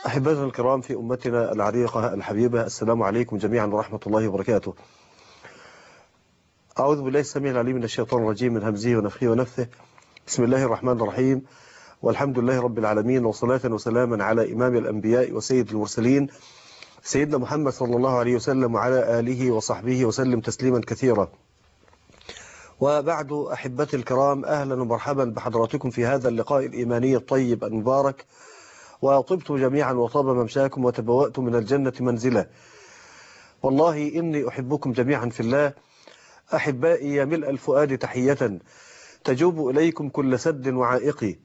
أحبتنا الكرام في أمتنا العريقة الحبيبة، السلام عليكم جميعا ورحمة الله وبركاته. أعوذ بالله السميع العليم من الشيطان الرجيم، من همزه ونفخه ونفثه. بسم الله الرحمن الرحيم، والحمد لله رب العالمين، وصلاة وسلاما على إمام الأنبياء وسيد المرسلين سيدنا محمد صلى الله عليه وسلم وعلى آله وصحبه وسلم تسليما كثيرا. وبعد أحبتي الكرام، أهلا ومرحبا بحضراتكم في هذا اللقاء الإيماني الطيب المبارك. وطبتم جميعا وطاب ممشاكم وتبوأتم من الجنة منزلا. والله إني أحبكم جميعا في الله. أحبائي يا ملء الفؤاد تحية تجوب إليكم كل سد وعائق.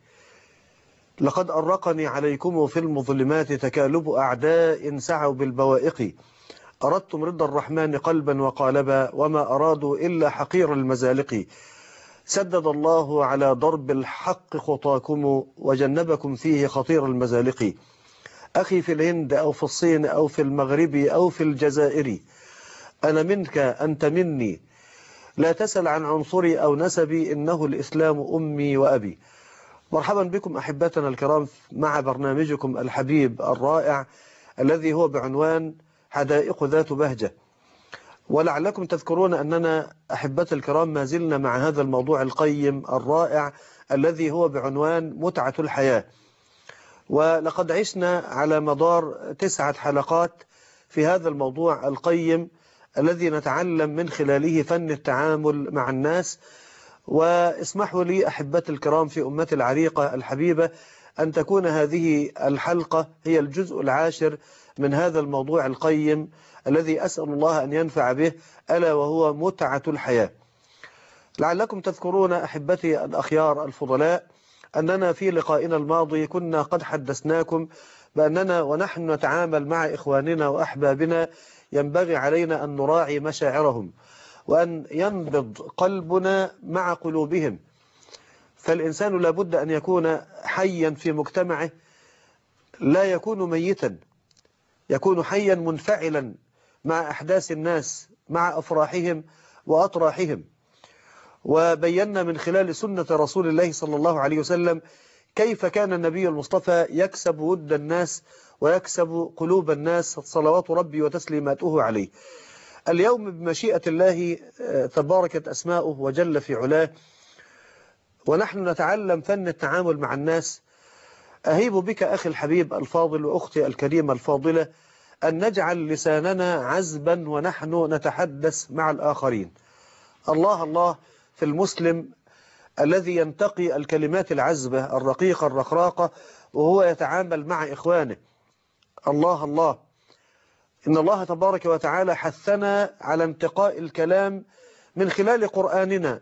لقد أرقني عليكم في المظلمات تكالب أعداء سعوا بالبوائق. أردتم رضا الرحمن قلبا وقالبا، وما أرادوا إلا حقير المزالق. سدد الله على ضرب الحق خطاكم وجنبكم فيه خطير المزالق. أخي في الهند أو في الصين أو في المغرب أو في الجزائر، أنا منك أنت مني، لا تسل عن عنصري أو نسبي، إنه الإسلام أمي وأبي. مرحبا بكم أحبتنا الكرام مع برنامجكم الحبيب الرائع الذي هو بعنوان حدائق ذات بهجة. ولعلكم تذكرون أننا أحبتي الكرام ما زلنا مع هذا الموضوع القيم الرائع الذي هو بعنوان متعة الحياة. ولقد عشنا على مدار 9 حلقات في هذا الموضوع القيم الذي نتعلم من خلاله فن التعامل مع الناس. واسمحوا لي أحبتي الكرام في أمتي العريقة الحبيبة أن تكون هذه الحلقة هي الجزء العاشر من هذا الموضوع القيم الذي أسأل الله أن ينفع به، ألا وهو متعة الحياة. لعلكم تذكرون أحبتي الأخيار الفضلاء أننا في لقائنا الماضي كنا قد حدثناكم بأننا ونحن نتعامل مع إخواننا وأحبابنا ينبغي علينا أن نراعي مشاعرهم وأن ينبض قلبنا مع قلوبهم. فالإنسان لابد أن يكون حيا في مجتمعه، لا يكون ميتا، يكون حيا منفعلا مع أحداث الناس، مع أفراحهم وأطراحهم. وبينا من خلال سنة رسول الله صلى الله عليه وسلم كيف كان النبي المصطفى يكسب ود الناس ويكسب قلوب الناس، صلوات ربي وتسليماته عليه. اليوم بمشيئة الله تباركت أسماؤه وجل في علاه، ونحن نتعلم فن التعامل مع الناس. أهيب بك أخي الحبيب الفاضل وأختي الكريمة الفاضلة أن نجعل لساننا عذبا ونحن نتحدث مع الآخرين. الله الله في المسلم الذي ينتقي الكلمات العذبة الرقيقة الرقراقة وهو يتعامل مع إخوانه. الله الله، إن الله تبارك وتعالى حثنا على انتقاء الكلام من خلال قرآننا،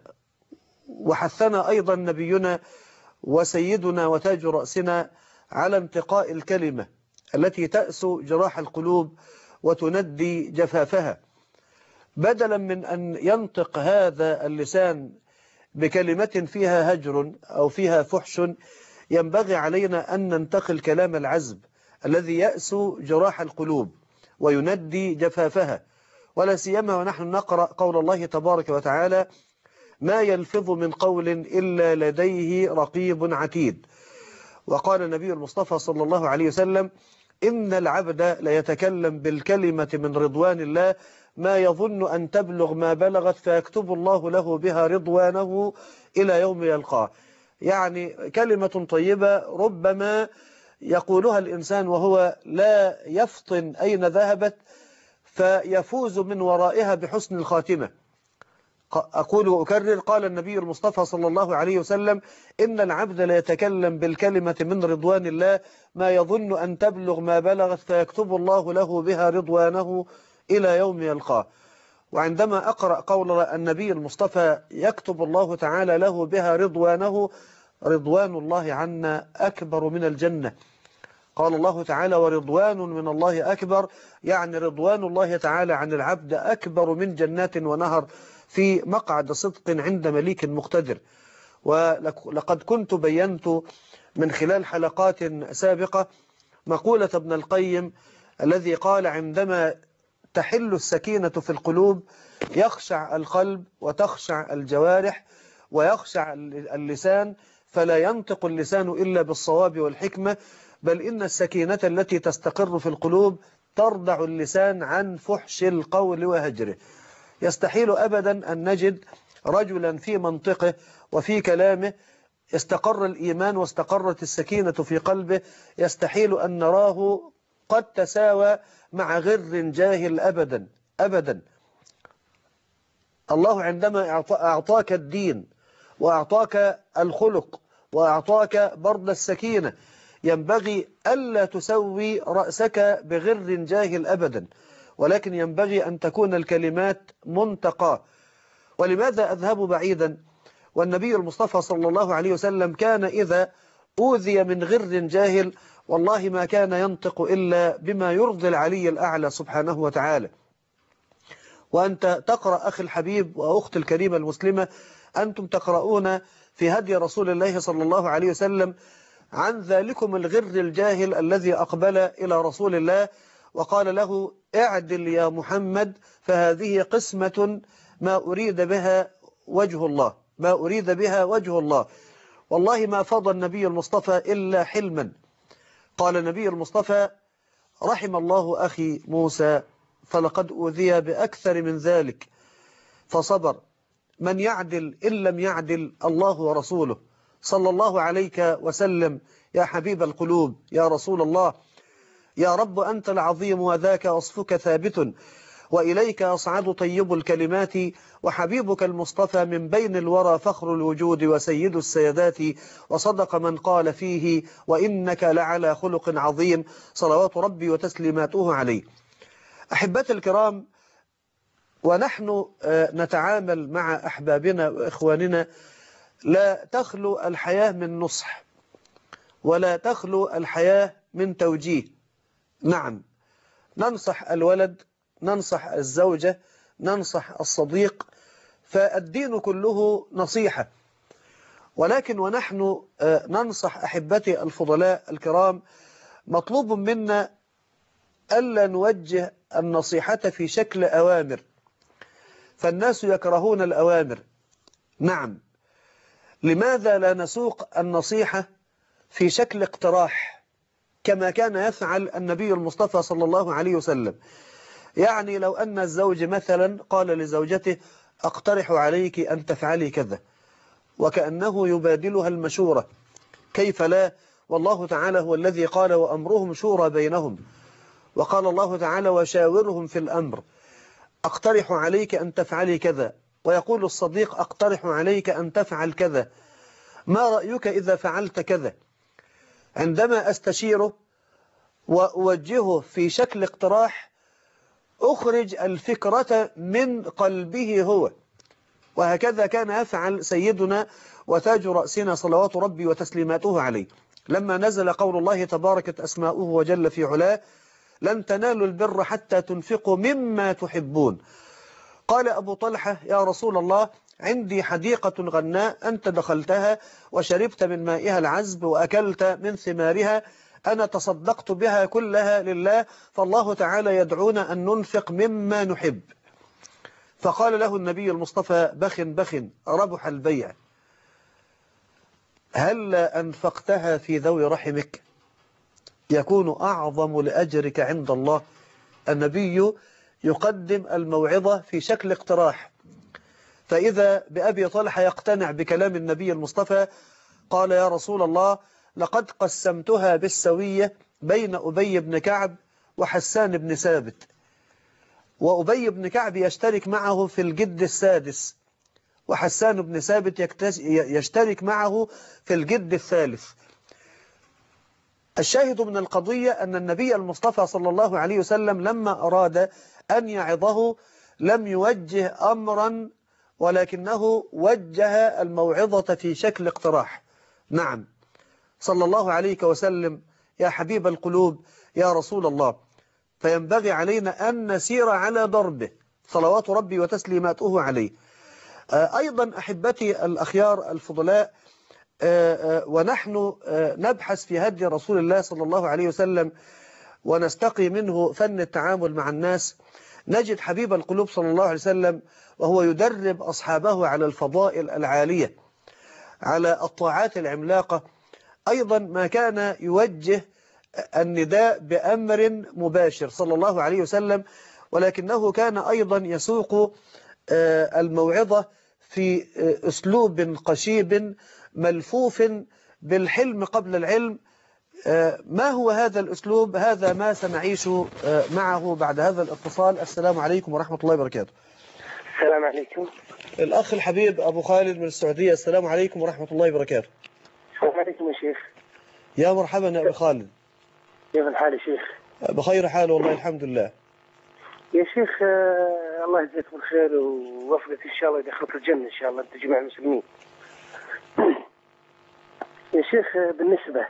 وحثنا أيضا نبينا وسيدنا وتاج رأسنا على انتقاء الكلمة التي تأسو جراح القلوب وتندي جفافها. بدلا من أن ينطق هذا اللسان بكلمة فيها هجر أو فيها فحش، ينبغي علينا أن ننتقي الكلام العذب الذي يأسو جراح القلوب ويندي جفافها. ولا سيما ونحن نقرأ قول الله تبارك وتعالى: ما يلفظ من قول إلا لديه رقيب عتيد. وقال النبي المصطفى صلى الله عليه وسلم: إن العبد ليتكلم بالكلمة من رضوان الله ما يظن أن تبلغ ما بلغت، فيكتب الله له بها رضوانه إلى يوم يلقاه. يعني كلمة طيبة ربما يقولها الإنسان وهو لا يفطن أين ذهبت، فيفوز من ورائها بحسن الخاتمة. أقول وأكرر، قال النبي المصطفى صلى الله عليه وسلم: إن العبد لا يتكلم بالكلمة من رضوان الله ما يظن أن تبلغ ما بلغت، فيكتب الله له بها رضوانه إلى يوم يلقاه. وعندما أقرأ قول النبي المصطفى يكتب الله تعالى له بها رضوانه، رضوان الله عنا أكبر من الجنة. قال الله تعالى: ورضوان من الله أكبر، يعني رضوان الله تعالى عن العبد أكبر من جنات ونهر في مقعد صدق عند مليك مقتدر. ولقد كنت بينت من خلال حلقات سابقة مقولة ابن القيم الذي قال: عندما تحل السكينة في القلوب يخشع القلب وتخشع الجوارح ويخشع اللسان، فلا ينطق اللسان إلا بالصواب والحكمة، بل إن السكينة التي تستقر في القلوب تردع اللسان عن فحش القول وهجره. يستحيل أبدا أن نجد رجلا في منطقه وفي كلامه استقر الإيمان واستقرت السكينة في قلبه، يستحيل أن نراه قد تساوى مع غر جاهل أبدا أبدا. الله عندما أعطاك الدين وأعطاك الخلق وأعطاك برد السكينة ينبغي ألا تسوي رأسك بغر جاهل أبدا، ولكن ينبغي أن تكون الكلمات منتقى. ولماذا أذهب بعيدا والنبي المصطفى صلى الله عليه وسلم كان إذا أوذي من غر جاهل والله ما كان ينطق إلا بما يرضي العلي الأعلى سبحانه وتعالى. وأنت تقرأ أخي الحبيب وأخت الكريمة المسلمة، أنتم تقرؤون في هدي رسول الله صلى الله عليه وسلم عن ذلكم الغر الجاهل الذي أقبل إلى رسول الله وقال له: اعدل يا محمد فهذه قسمة ما أريد بها وجه الله، ما أريد بها وجه الله. والله ما فضى النبي المصطفى إلا حلما. قال النبي المصطفى: رحم الله أخي موسى فلقد أوذي بأكثر من ذلك فصبر. من يعدل إن لم يعدل الله ورسوله صلى الله عليك وسلم يا حبيب القلوب يا رسول الله. يا رب أنت العظيم وذاك وصفك ثابت، وإليك أصعد طيب الكلمات، وحبيبك المصطفى من بين الورى فخر الوجود وسيد السيدات، وصدق من قال فيه وإنك لعلى خلق عظيم، صلوات ربي وتسليماته عليه. أحبتي الكرام، ونحن نتعامل مع أحبابنا وإخواننا لا تخلو الحياة من نصح ولا تخلو الحياة من توجيه. نعم، ننصح الولد، ننصح الزوجة، ننصح الصديق، فالدين كله نصيحة. ولكن ونحن ننصح أحبتي الفضلاء الكرام مطلوب منا ألا نوجه النصيحة في شكل أوامر، فالناس يكرهون الأوامر. نعم، لماذا لا نسوق النصيحة في شكل اقتراح كما كان يفعل النبي المصطفى صلى الله عليه وسلم؟ يعني لو أن الزوج مثلا قال لزوجته: أقترح عليك أن تفعلي كذا، وكأنه يبادلها المشورة. كيف لا؟ والله تعالى هو الذي قال: وأمرهم شورى بينهم، وقال الله تعالى: وشاورهم في الأمر. أقترح عليك أن تفعلي كذا، ويقول الصديق: أقترح عليك أن تفعل كذا، ما رأيك إذا فعلت كذا؟ عندما أستشيره وأوجهه في شكل اقتراح أخرج الفكرة من قلبه هو. وهكذا كان يفعل سيدنا وتاج رأسنا صلوات ربي وتسليماته عليه لما نزل قول الله تباركت أسماؤه وجل في علاه: لن تنالوا البر حتى تنفقوا مما تحبون. قال أبو طلحة: يا رسول الله، عندي حديقة غناء أنت دخلتها وشربت من مائها العذب وأكلت من ثمارها، أنا تصدقت بها كلها لله، فالله تعالى يدعونا أن ننفق مما نحب. فقال له النبي المصطفى: بخ بخ، ربح البيع. هل أنفقتها في ذوي رحمك يكون أعظم لأجرك عند الله؟ النبي يقدم الموعظة في شكل اقتراح، فإذا بأبي طلحة يقتنع بكلام النبي المصطفى قال: يا رسول الله، لقد قسمتها بالسوية بين أبي بن كعب وحسان بن ثابت، وأبي بن كعب يشترك معه في الجد السادس، وحسان بن ثابت يشترك معه في الجد الثالث. الشاهد من القضية أن النبي المصطفى صلى الله عليه وسلم لما أراد أن يعظه لم يوجه أمرا، ولكنه وجه الموعظة في شكل اقتراح. نعم، صلى الله عليك وسلم يا حبيب القلوب يا رسول الله. فينبغي علينا أن نسير على ضربه صلوات ربي وتسليماته عليه. أيضا أحبتي الأخيار الفضلاء، ونحن نبحث في هدي رسول الله صلى الله عليه وسلم ونستقي منه فن التعامل مع الناس، نجد حبيب القلوب صلى الله عليه وسلم وهو يدرب أصحابه على الفضائل العالية. على الطاعات العملاقة. أيضا ما كان يوجه النداء بأمر مباشر صلى الله عليه وسلم، ولكنه كان أيضا يسوق الموعظة في أسلوب قشيب ملفوف بالحلم قبل العلم. ما هو هذا الأسلوب؟ هذا ما سنعيش معه بعد هذا الاتصال. السلام عليكم ورحمة الله وبركاته. السلام عليكم. الأخ الحبيب أبو خالد من السعودية. السلام عليكم ورحمة الله وبركاته. السلام عليكم يا شيخ. يا مرحبا يا أبو خالد. كيف الحال يا شيخ؟ بخير حال والله الحمد لله. يا شيخ الله يجزاك بالخير ووفقك إن شاء الله يدخلك الجنة إن شاء الله أنت جميع المسلمين. يا شيخ بالنسبة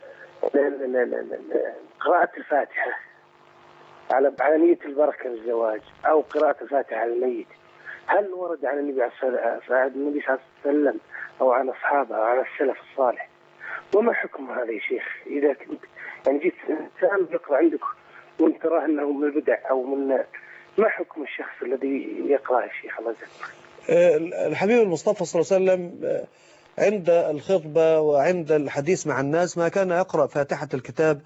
لقراءة الفاتحة على نية البركة للزواج أو قراءة الفاتحة على الميت، هل ورد عن النبي صلى الله عليه وسلم أو عن أصحابه أو عن السلف الصالح؟ وما حكم هذا يا شيخ إذا كنت يعني جيت إنسان يقرأ عندك وانت تراه أنه من البدع أو من، ما حكم الشخص الذي يقرأ يا شيخ الله يجزاك؟ الحبيب المصطفى صلى الله عليه وسلم عند الخطبة وعند الحديث مع الناس ما كان يقرأ فاتحة الكتاب.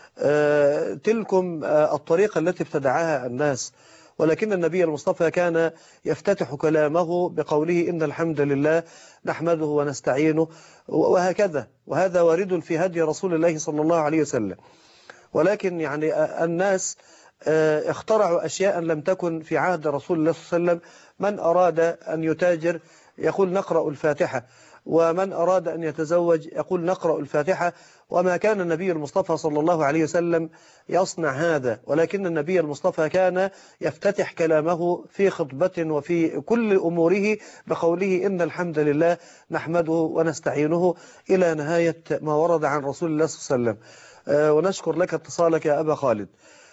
تلكم الطريقة التي ابتدعها الناس، ولكن النبي المصطفى كان يفتتح كلامه بقوله إن الحمد لله نحمده ونستعينه، وهكذا، وهذا وارد في هدي رسول الله صلى الله عليه وسلم. ولكن يعني الناس اخترعوا أشياء لم تكن في عهد رسول الله صلى الله عليه وسلم. من أراد أن يتاجر يقول نقرأ الفاتحة، ومن أراد أن يتزوج يقول نقرأ الفاتحة، وما كان النبي المصطفى صلى الله عليه وسلم يصنع هذا، ولكن النبي المصطفى كان يفتتح كلامه في خطبة وفي كل أموره بقوله إن الحمد لله نحمده ونستعينه إلى نهاية ما ورد عن رسول الله صلى الله عليه وسلم. ونشكر لك اتصالك يا أبا خالد.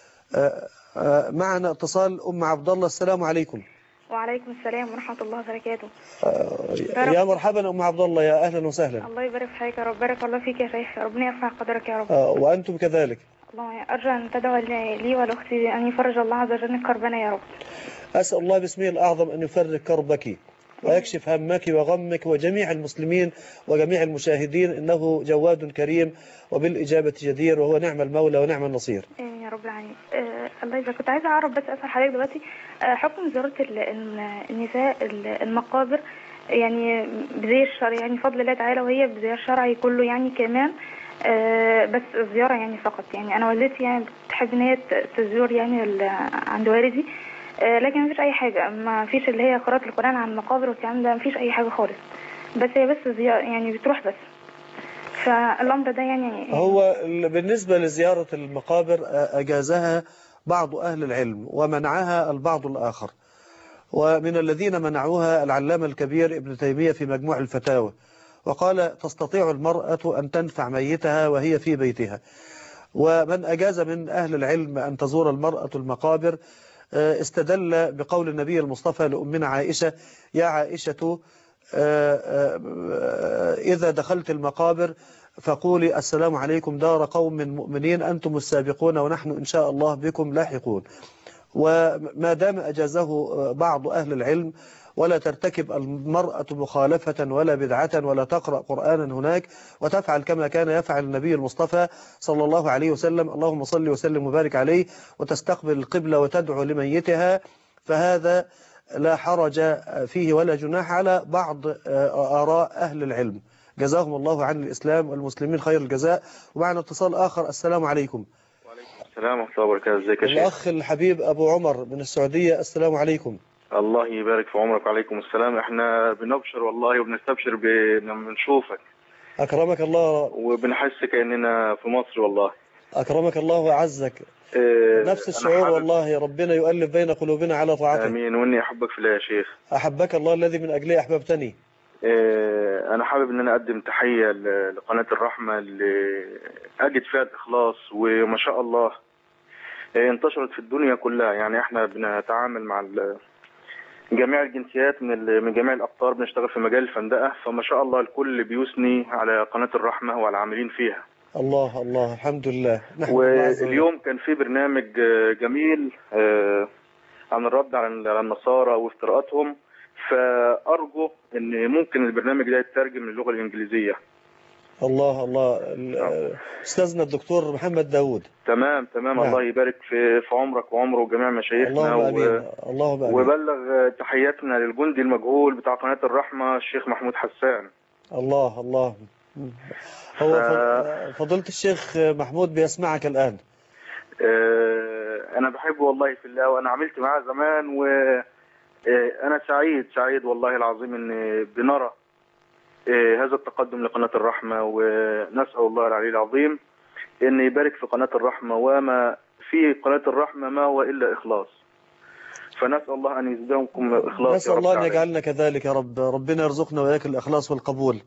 معنا اتصال أم عبد الله. السلام عليكم. وعليكم السلام ورحمة الله وبركاته. يا مرحبا أم عبد الله، يا أهلا وسهلا. الله يبارك فيك يا رب، بارك الله فيك يا شيخ، ربنا يرفع قدرك يا رب. وأنتم كذلك. الله أرجو أن تدعو لي ولأختي أن يفرج الله عز وجل كربنا يا رب. أسأل الله باسمه الأعظم أن يفرج كربك ويكشف همك وغمك وجميع المسلمين وجميع المشاهدين، إنه جواد كريم وبالإجابة جدير، وهو نعم المولى ونعم النصير. آمين يا رب العالمين. الله يبارك. كنت عايزة أعرف بس أسأل حضرتك دلوقتي حكم زيارة النساء المقابر يعني بزي الشرع، يعني فضل الله تعالى، وهي بزي الشرعي كله يعني كمان بس الزيارة يعني فقط. يعني أنا والدتي يعني بتحب إن هي تزور يعني عند والدي، لكن مفيش أي حاجة، ما فيش اللي هي قراءة القرآن عن المقابر والكلام ده، مفيش أي حاجة خالص، بس هي بس زيارة يعني بتروح بس. فالأمر ده يعني هو بالنسبة لزيارة المقابر أجازها بعض أهل العلم ومنعها البعض الآخر، ومن الذين منعوها العلامة الكبير ابن تيمية في مجموع الفتاوى، وقال تستطيع المرأة أن تنفع ميتها وهي في بيتها. ومن أجاز من أهل العلم أن تزور المرأة المقابر استدل بقول النبي المصطفى لأمنا عائشة يا عائشة إذا دخلت المقابر فقولي السلام عليكم دار قوم من مؤمنين أنتم السابقون ونحن إن شاء الله بكم لاحقون. وما دام أجازه بعض أهل العلم ولا ترتكب المرأة مخالفة ولا بدعة ولا تقرأ قرآنا هناك، وتفعل كما كان يفعل النبي المصطفى صلى الله عليه وسلم اللهم صل وسلم وبارك عليه، وتستقبل القبلة وتدعو لميتها، فهذا لا حرج فيه ولا جناح على بعض آراء أهل العلم. جزاهم الله عن الإسلام والمسلمين خير الجزاء. ومعنا اتصال آخر. السلام عليكم. وعليكم السلام ورحمة الله وبركاته. ازيك يا شيخ؟ الأخ الحبيب أبو عمر من السعودية. السلام عليكم. الله يبارك في عمرك. وعليكم السلام. احنا بنبشر والله وبنستبشر لما نشوفك. أكرمك الله. وبنحس كأننا في مصر والله. أكرمك الله وعزك. نفس الشعور والله، ربنا يؤلف بين قلوبنا على طاعته. آمين. وإني أحبك في الله يا شيخ. أحبك الله الذي من أجله أحببتني. أنا حابب إن أنا أقدم تحية لقناة الرحمة اللي أجد فيها الإخلاص، وما شاء الله انتشرت في الدنيا كلها. يعني احنا بنتعامل مع جميع الجنسيات من جميع الأقطار، بنشتغل في مجال الفندقة، فما شاء الله الكل بيثني على قناة الرحمة وعلى العاملين فيها. الله الله الحمد لله. واليوم كان في برنامج جميل عن الرد على النصارى وافتراءاتهم، فأرجو إن ممكن البرنامج ده يترجم للغة الإنجليزية. الله الله. أستاذنا الدكتور محمد داوود. تمام. نعم. الله يبارك في عمرك وعمره وجميع مشايخنا. اللهم آمين. اللهم آمين. وبلغ تحياتنا للجندي المجهول بتاع قناة الرحمة الشيخ محمود حسان. الله الله. هو فضيلة الشيخ محمود بيسمعك الآن. أنا بحبه والله في الله، وأنا عملت معاه زمان، وأنا سعيد والله العظيم إن بنرى هذا التقدم لقناة الرحمة، ونسأل الله العلي العظيم إن يبارك في قناة الرحمة، وما في قناة الرحمة ما هو إلا إخلاص، فنسأل الله أن يزيدكم إخلاص. نسأل الله أن يجعلنا كذلك يا رب. ربنا يرزقنا وإياك الإخلاص والقبول.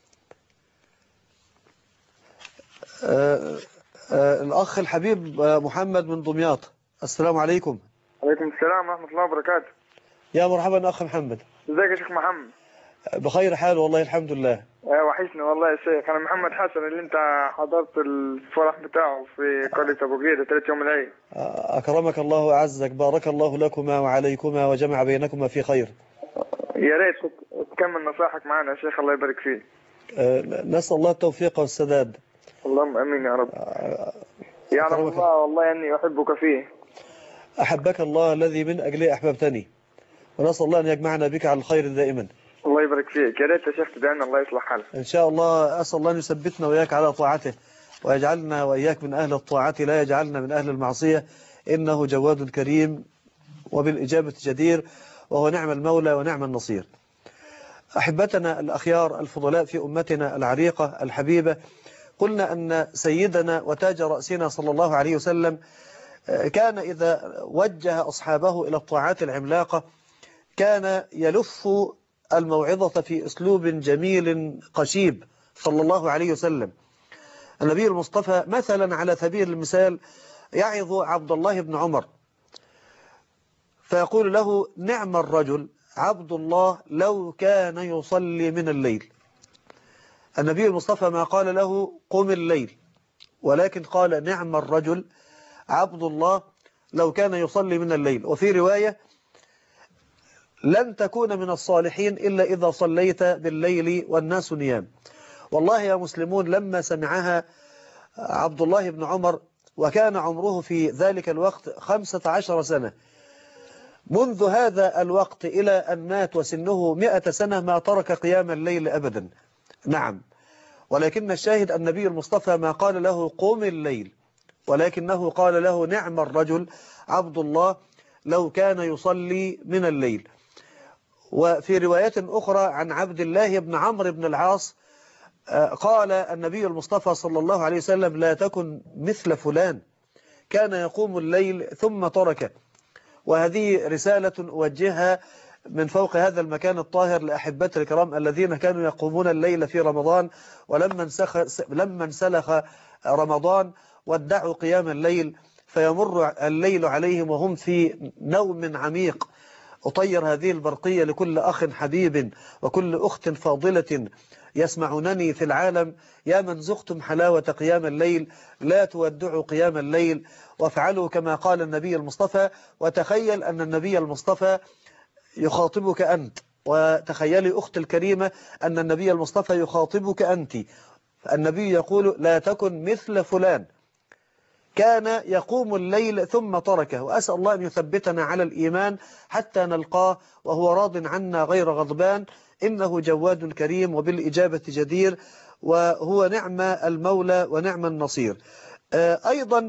الأخ الحبيب محمد من دمياط. السلام عليكم. عليكم السلام ورحمة الله وبركاته. يا مرحبا أخ محمد. ازيك يا شيخ محمد؟ بخير حال والله الحمد لله. وحشنا والله يا شيخ. أنا محمد حسن اللي أنت حضرت الفرح بتاعه في قرية أبو قيدة 3 يوم العيد. أكرمك الله وأعزك. بارك الله لكما وعليكما وجمع بينكما في خير. يا ريت تكمل نصائحك معنا يا شيخ، الله يبارك فيك. نسأل الله التوفيق والسداد. اللهم امين يا رب. يعلم الله والله اني احبك فيه. احبك الله الذي من اجله احببتني، ونسأل الله ان يجمعنا بك على الخير دائما. الله يبارك فيك. يا ريت يا شيخ تدعينا الله يصلح حالك ان شاء الله. اسال الله ان يثبتنا واياك على طاعته، ويجعلنا واياك من اهل الطاعه، لا يجعلنا من اهل المعصيه، انه جواد كريم وبالاجابه جدير، وهو نعم المولى ونعم النصير. احبتنا الاخيار الفضلاء في امتنا العريقه الحبيبه، قلنا أن سيدنا وتاج رأسنا صلى الله عليه وسلم كان إذا وجه أصحابه إلى الطاعات العملاقة كان يلف الموعظة في أسلوب جميل قشيب صلى الله عليه وسلم. النبي المصطفى مثلا على سبيل المثال يعظ عبد الله بن عمر فيقول له: نعم الرجل عبد الله لو كان يصلي من الليل. النبي المصطفى ما قال له قم الليل، ولكن قال: نعم الرجل عبد الله لو كان يصلي من الليل. وفي رواية: لن تكون من الصالحين إلا إذا صليت بالليل والناس نيام. والله يا مسلمون لما سمعها عبد الله بن عمر، وكان عمره في ذلك الوقت 15 سنة، منذ هذا الوقت إلى أن مات وسنه 100 سنة ما ترك قيام الليل أبدا. نعم، ولكن الشاهد النبي المصطفى ما قال له قم الليل، ولكنه قال له: نعم الرجل عبد الله لو كان يصلي من الليل. وفي رواية أخرى عن عبد الله بن عمرو بن العاص قال النبي المصطفى صلى الله عليه وسلم: لا تكن مثل فلان كان يقوم الليل ثم تركه. وهذه رسالة أوجهها من فوق هذا المكان الطاهر لأحبتي الكرام الذين كانوا يقومون الليل في رمضان، ولما انسلخ رمضان ودعوا قيام الليل، فيمر الليل عليهم وهم في نوم عميق. أطير هذه البرقية لكل أخ حبيب وكل أخت فاضلة يسمعونني في العالم: يا من ذقتم حلاوة قيام الليل لا تودعوا قيام الليل، وافعلوا كما قال النبي المصطفى. وتخيل أن النبي المصطفى يخاطبك أنت، وتخيلي أخت الكريمة أن النبي المصطفى يخاطبك أنت. النبي يقول: لا تكن مثل فلان كان يقوم الليل ثم تركه. وأسأل الله أن يثبتنا على الإيمان حتى نلقاه وهو راض عنا غير غضبان، إنه جواد كريم وبالإجابة جدير، وهو نعم المولى ونعم النصير. أيضا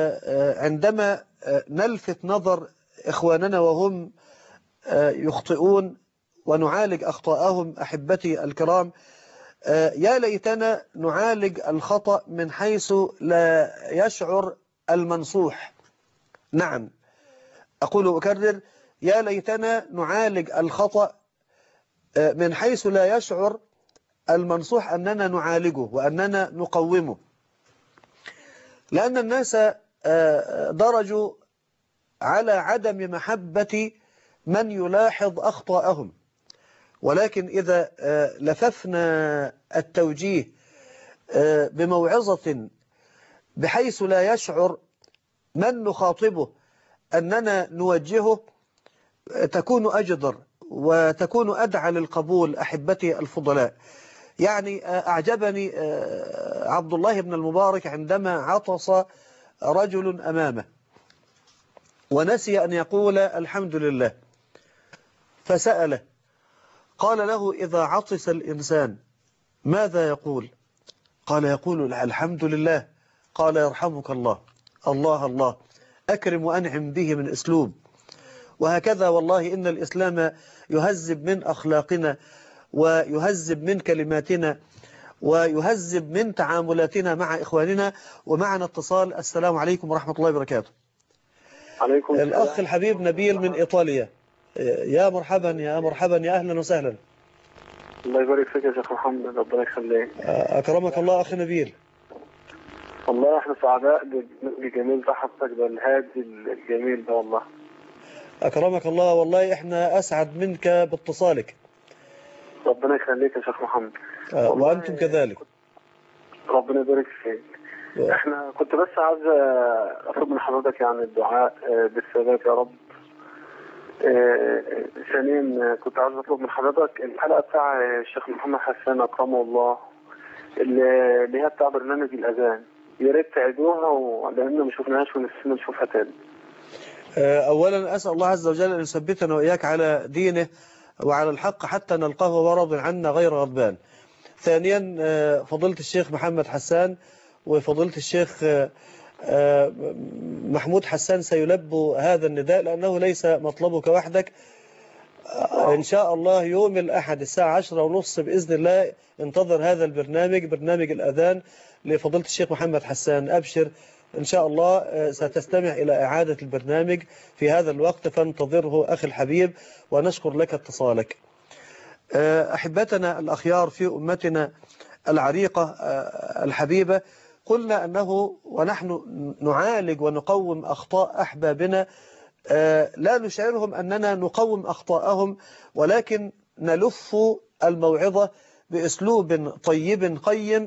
عندما نلفت نظر إخواننا وهم يخطئون ونعالج أخطاءهم أحبتي الكرام، يا ليتنا نعالج الخطأ من حيث لا يشعر المنصوح. نعم، أقول وأكرر: يا ليتنا نعالج الخطأ من حيث لا يشعر المنصوح أننا نعالجه وأننا نقومه، لأن الناس درجوا على عدم محبة من يلاحظ أخطاءهم. ولكن إذا لففنا التوجيه بموعظة بحيث لا يشعر من نخاطبه أننا نوجهه، تكون أجدر وتكون أدعى للقبول أحبتي الفضلاء. يعني أعجبني عبد الله بن المبارك عندما عطس رجل أمامه ونسي أن يقول الحمد لله، فسأله قال له: إذا عطس الإنسان ماذا يقول؟ قال: يقول الحمد لله. قال: يرحمك الله. الله الله، أكرم وأنعم به من أسلوب. وهكذا والله إن الإسلام يهذب من أخلاقنا ويهذب من كلماتنا ويهذب من تعاملاتنا مع إخواننا. ومعنا اتصال. السلام عليكم ورحمة الله وبركاته. عليكم السلام. الأخ الحبيب نبيل من إيطاليا. يا مرحبا يا مرحبا، يا أهلا وسهلا. الله يبارك فيك يا شيخ محمد، ربنا يخليك. أكرمك الله أخي نبيل. والله احنا سعداء بجميل بحثك ده الهادي الجميل ده والله. أكرمك الله، والله إحنا أسعد منك باتصالك. ربنا يخليك يا شيخ محمد. وأنتم كذلك. ربنا يبارك فيك. احنا كنت بس عايز اطلب من حضرتك يعني الدعاء بالثبات يا رب. ثانيا كنت عايز اطلب من حضرتك الحلقه بتاع الشيخ محمد حسان اكرمه الله اللي هي بتاع برنامج الاذان، يا ريت تعيدوها لان ما شفناهاش ونفسنا نشوفها تاني. أولا أسأل الله عز وجل أن يثبتنا وإياك على دينه وعلى الحق حتى نلقاه ورض عنا غير غضبان. ثانيا فضيلة الشيخ محمد حسان وفضيلة الشيخ محمود حسان سيلبوا هذا النداء، لأنه ليس مطلبك وحدك. إن شاء الله يوم الأحد الساعة 10:30 بإذن الله انتظر هذا البرنامج، برنامج الأذان لفضيلة الشيخ محمد حسان. أبشر إن شاء الله ستستمع إلى إعادة البرنامج في هذا الوقت، فانتظره أخي الحبيب، ونشكر لك اتصالك. أحبتنا الأخيار في أمتنا العريقة الحبيبة، قلنا أنه ونحن نعالج ونقوم أخطاء أحبابنا لا نشعرهم أننا نقوم أخطاءهم، ولكن نلف الموعظة بأسلوب طيب قيم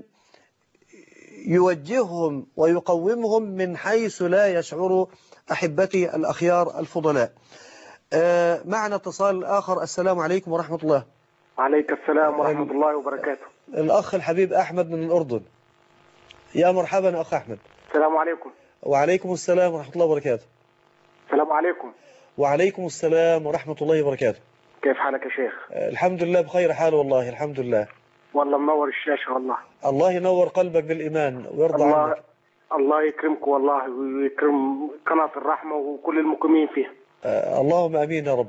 يوجههم ويقومهم من حيث لا يشعروا أحبتي الأخيار الفضلاء. معنا اتصال آخر. السلام عليكم ورحمة الله. عليك السلام ورحمة الله وبركاته. الأخ الحبيب أحمد من الأردن. يا مرحبا أخ أحمد. السلام عليكم. وعليكم السلام ورحمة الله وبركاته. السلام عليكم. وعليكم السلام ورحمة الله وبركاته. كيف حالك يا شيخ؟ الحمد لله بخير حال والله، الحمد لله. والله منور الشاشة والله. الله ينور قلبك بالإيمان ويرضى عنك. الله يكرمك والله ويكرم قناة الرحمة وكل المقيمين فيها. اللهم أمين يا رب.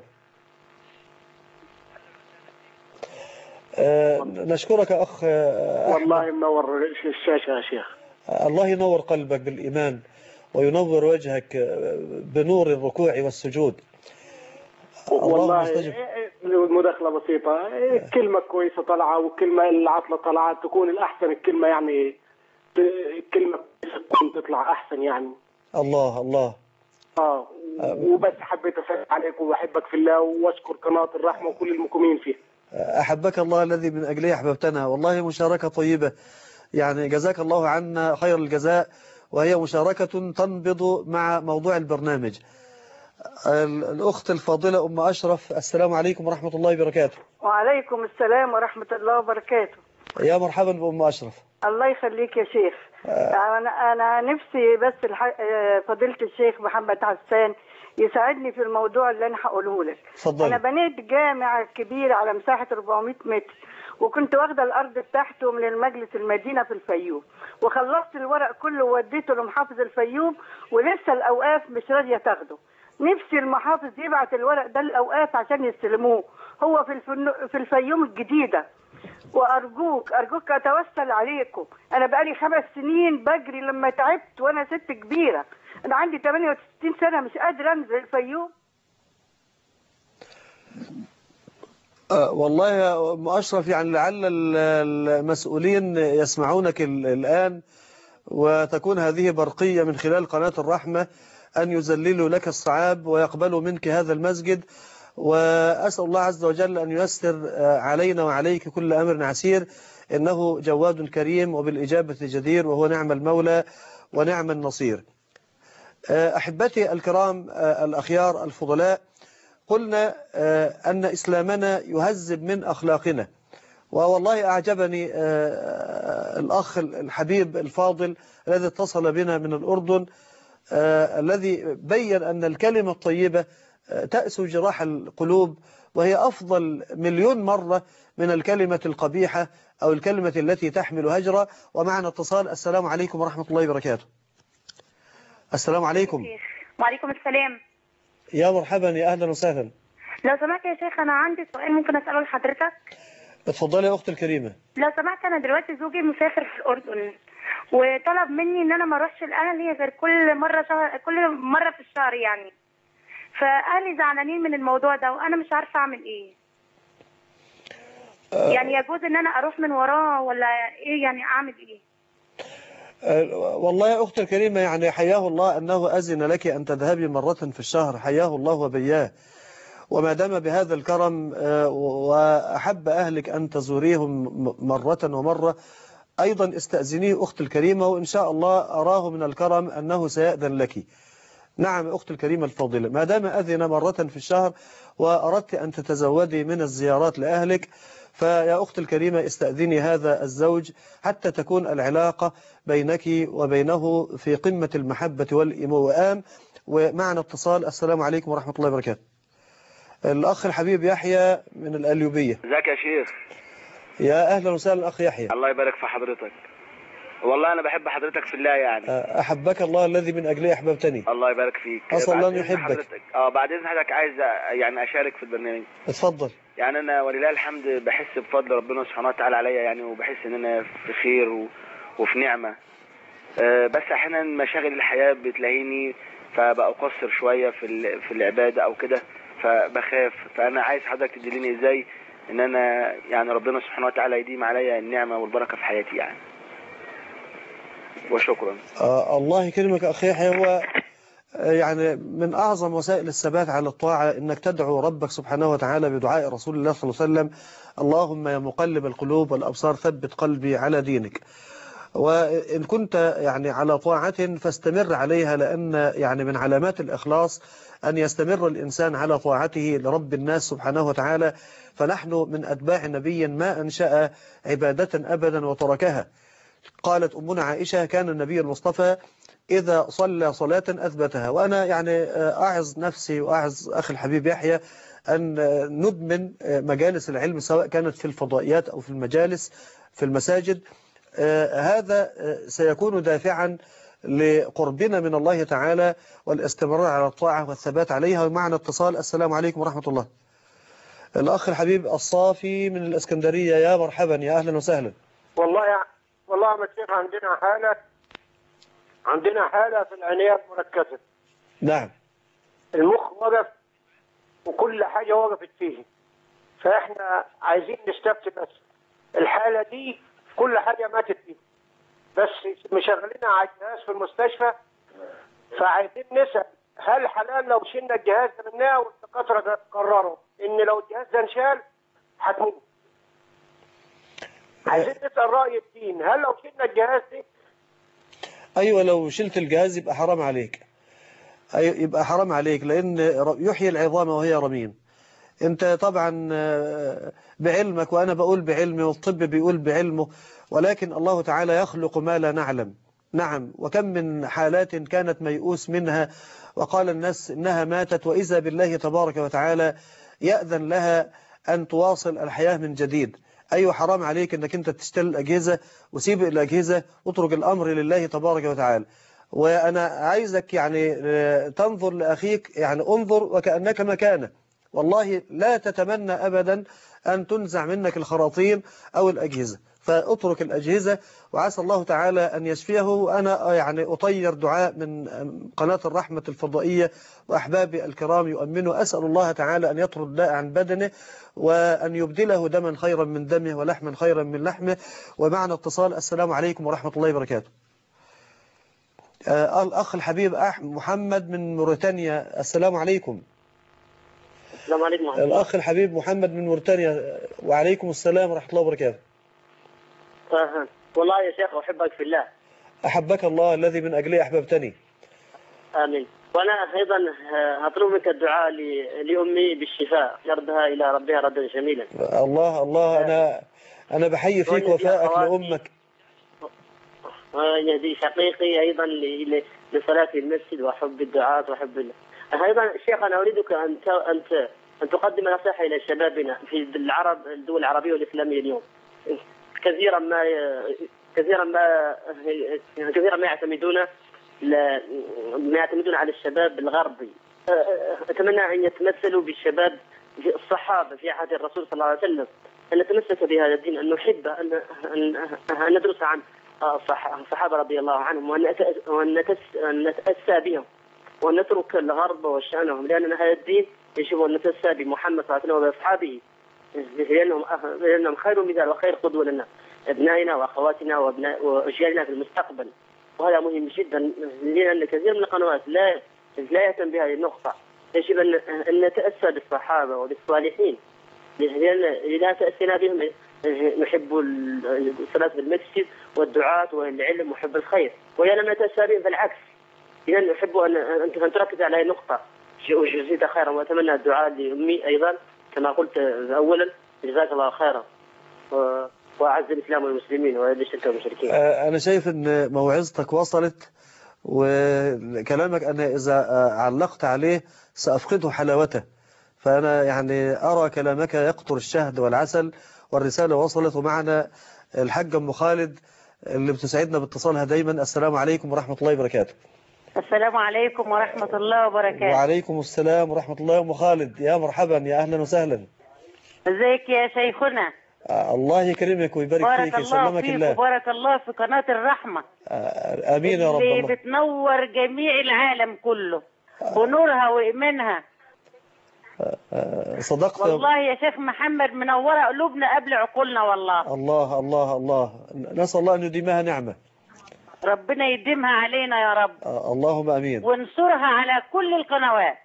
نشكرك أخ والله منور الشاشة يا شيخ. الله ينور قلبك بالإيمان وينور وجهك بنور الركوع والسجود. والله مداخلة بسيطة، كلمة كويسة طلعة وكلمة العطلة طلعت تكون الأحسن، الكلمة يعني كلمة تطلع أحسن يعني. الله الله. وبس حبيت أسلم عليك وأحبك في الله وأشكر قناة الرحمة وكل المقيمين فيه. أحبك الله الذي من أجله أحببتنا، والله مشاركة طيبة يعني، جزاك الله عنا خير الجزاء، وهي مشاركة تنبض مع موضوع البرنامج. الأخت الفاضلة أم أشرف. السلام عليكم ورحمة الله وبركاته. وعليكم السلام ورحمة الله وبركاته. يا مرحبا بأم أشرف. الله يخليك يا شيخ. أنا نفسي بس فضيلة الشيخ محمد حسان يساعدني في الموضوع اللي أنا هقوله لك. فضل. أنا بنيت جامع كبير على مساحة 400 متر، وكنت واخدة الأرض بتاعته من المجلس المدينة في الفيوم، وخلصت الورق كله ووديته لمحافظ الفيوم، ولسه الأوقاف مش راضية تاخده. نفسي المحافظ يبعت الورق ده للأوقاف عشان يستلموه، هو في الفيوم الجديدة. وأرجوك أتوسل عليكم، أنا بقالي 5 سنين بجري لما تعبت وأنا ست كبيرة، أنا عندي 68 سنة مش قادرة أنزل الفيوم. والله يا أم أشرف، يعني لعل المسؤولين يسمعونك الآن، وتكون هذه برقية من خلال قناة الرحمة أن يذللوا لك الصعاب ويقبلوا منك هذا المسجد. وأسأل الله عز وجل أن ييسر علينا وعليك كل أمر عسير، إنه جواد كريم وبالإجابة جدير، وهو نعم المولى ونعم النصير. أحبتي الكرام الأخيار الفضلاء، قلنا أن إسلامنا يهذب من أخلاقنا. والله أعجبني الأخ الحبيب الفاضل الذي اتصل بنا من الأردن، الذي بيّن أن الكلمة الطيبة تأسو جراح القلوب، وهي أفضل مليون مرة من الكلمة القبيحة أو الكلمة التي تحمل هجرة. ومعنا اتصال. السلام عليكم ورحمة الله وبركاته. السلام عليكم. وعليكم السلام. يا مرحبا، يا أهلا وسهلا. لو سمحت يا شيخ، أنا عندي سؤال ممكن أسأله لحضرتك؟ اتفضلي يا أختي الكريمة. لو سمحت، أنا دلوقتي زوجي مسافر في الأردن، وطلب مني إن أنا ما أروحش لأهلي غير كل مرة في الشهر يعني. فأهلي زعلانين من الموضوع ده، وأنا مش عارفة أعمل إيه. يعني يجوز إن أنا أروح من وراه ولا إيه؟ يعني أعمل إيه؟ والله يا أختي الكريمة، يعني حياه الله أنه أذن لك أن تذهبي مرة في الشهر، حياه الله وبياه. وما دام بهذا الكرم وأحب أهلك أن تزوريهم مرة ومرة، أيضا استأذنيه أختي الكريمة، وإن شاء الله أراه من الكرم أنه سيأذن لك. نعم أختي الكريمة الفاضلة، ما دام أذن مرة في الشهر وأردت أن تتزودي من الزيارات لأهلك، فيا أختي الكريمة استأذني هذا الزوج حتى تكون العلاقة بينك وبينه في قمة المحبة والإيمان. ومعنا اتصال. السلام عليكم ورحمة الله وبركاته. الأخ الحبيب يحيى من الأليوبية. ازيك يا شيخ؟ يا أهلا وسهلا أخ يحيى. الله يبارك في حضرتك. والله أنا بحب حضرتك في الله يعني. أحبك الله الذي من أجله أحببتني. الله يبارك فيك. أسأل الله أن يحبك. بعد إذن حضرتك عايز يعني أشارك في البرنامج. اتفضل. يعني أنا ولله الحمد بحس بفضل ربنا سبحانه وتعالى عليا يعني، وبحس إن أنا في خير وفي نعمة. بس أحيانا مشاغل الحياة بتلاقيني فبقصر شوية في العبادة أو كده، فبخاف. فأنا عايز حضرتك تدليني إزاي إن أنا يعني ربنا سبحانه وتعالى يديم عليا النعمة والبركة في حياتي يعني. وشكرا. الله يكرمك أخي يحيى. هو يعني من أعظم وسائل الثبات على الطاعة إنك تدعو ربك سبحانه وتعالى بدعاء رسول الله صلى الله عليه وسلم: اللهم يا مقلب القلوب والأبصار ثبت قلبي على دينك. وإن كنت يعني على طاعة فاستمر عليها، لأن يعني من علامات الإخلاص أن يستمر الإنسان على طاعته لرب الناس سبحانه وتعالى. فنحن من أتباع نبي ما أنشأ عبادة أبدا وتركها. قالت أمنا عائشة: كان النبي المصطفى إذا صلى صلاة أثبتها. وأنا يعني أعظ نفسي وأعظ أخي الحبيب يحيى أن ندمن مجالس العلم، سواء كانت في الفضائيات أو في المجالس في المساجد. هذا سيكون دافعا لقربنا من الله تعالى والاستمرار على الطاعة والثبات عليها. ومعنا اتصال. السلام عليكم ورحمة الله. الأخ الحبيب الصافي من الإسكندرية. يا مرحبا، يا أهلا وسهلا. والله يا شيخ، عندنا حالة في العناية المركزة. نعم. المخ وقف وكل حاجة وقفت فيه، فإحنا عايزين نستفتي بس. الحالة دي كل حاجة ماتت فيه، بس مشغلينها على الجهاز في المستشفى، فعايزين نسأل: هل حلال لو شلنا الجهاز ده منها؟ والدكاترة قرروا إن لو الجهاز ده انشال هتموت. عايزين نسأل رأي الدين: هل لو شلنا الجهاز ده؟ أيوة، لو شلت الجهاز يبقى حرام عليك. يبقى حرام عليك، لأن يحيي العظام وهي رميم. أنت طبعا بعلمك، وأنا بقول بعلمي، والطب بيقول بعلمه، ولكن الله تعالى يخلق ما لا نعلم. نعم. وكم من حالات كانت ميؤوس منها وقال الناس إنها ماتت، وإذا بالله تبارك وتعالى يأذن لها أن تواصل الحياة من جديد. أيوة، حرام عليك أنك أنت تشتري الأجهزة وسيب الأجهزة، اترك الأمر لله تبارك وتعالى. وأنا عايزك يعني تنظر لأخيك، يعني انظر وكأنك مكانه. والله لا تتمنى أبدا أن تنزع منك الخراطيم أو الأجهزة، فاترك الأجهزة وعسى الله تعالى أن يشفيه. وأنا يعني أطير دعاء من قناة الرحمة الفضائية وأحبابي الكرام يؤمنوا. أسأل الله تعالى أن يطرد داء عن بدنه، وأن يبدله دما خيرا من دمه ولحما خيرا من لحمه. ومعنا اتصال. السلام عليكم ورحمة الله وبركاته. الأخ الحبيب محمد من موريتانيا. السلام عليكم. السلام عليكم. الأخ الحبيب محمد من موريتانيا. وعليكم السلام ورحمة الله وبركاته. والله يا شيخ أحبك في الله. أحبك الله الذي من أجله أحببتني. آمين. وأنا أيضا أطلب منك الدعاء لأمي بالشفاء، يردها إلى ربها ردا جميلا. الله الله، أنا بحيي فيك وفائك لأمك. ويهدي شقيقي أيضا لصلاة المسجد وحب الدعاء وحب أيضا شيخ، أنا أريدك أن تقدم نصيحة إلى شبابنا في الدول العربية والإسلامية اليوم. كثيرا ما يعتمدون على الشباب الغربي. أتمنى أن يتمثلوا بالشباب الصحابة في عهد الرسول صلى الله عليه وسلم، أن نتمسك بهذا الدين، أن نحب أن ندرس عن الصحابة رضي الله عنهم، وأن نتأسى بهم، وأن نترك الغرب وشأنهم، لأن هذا الدين يجب أن نتأسى بمحمد صلى الله عليه وسلم وبأصحابه، لأنهم خير مثال وخير قدوة لنا، أبنائنا وأخواتنا وأجيالنا في المستقبل. وهذا مهم جدا، لأن كثير من القنوات لا يهتم بهذه النقطة. يجب أن نتأسى بالصحابة وبالصالحين، لأن إذا تأسينا بهم نحب الصلاة في المسجد والدعاة والعلم وحب الخير، وإذا لم نتأسى بهم فالعكس. إذا نحب أن تركز على هذه النقطة. جزيت خيرا، وأتمنى الدعاء لأمي أيضا كما قلت أولا. جزاك الله خيرا، وأعز الإسلام والمسلمين وأذل الشرك والمشركين. أنا شايف أن موعظتك وصلت، وكلامك أنا إذا علقت عليه سأفقده حلاوته، فأنا يعني أرى كلامك يقطر الشهد والعسل، والرسالة وصلت. ومعنا الحاج أم خالد اللي بتسعدنا باتصالها دايما. السلام عليكم ورحمة الله وبركاته. السلام عليكم ورحمة الله وبركاته. وعليكم السلام ورحمة الله. أم خالد يا مرحبا، يا أهلا وسهلا. ازيك يا شيخنا؟ الله يكرمك ويبارك فيك، يسلمك الله. وبارك الله في قناة الرحمة. آمين يا رب. اللي بتنور جميع العالم كله بنورها وإيمانها. صدقت والله يا شيخ محمد، منورة قلوبنا قبل عقولنا والله. الله الله الله، نسأل الله أن يديمها نعمة. ربنا يديمها علينا يا رب. اللهم أمين. وانصرها على كل القنوات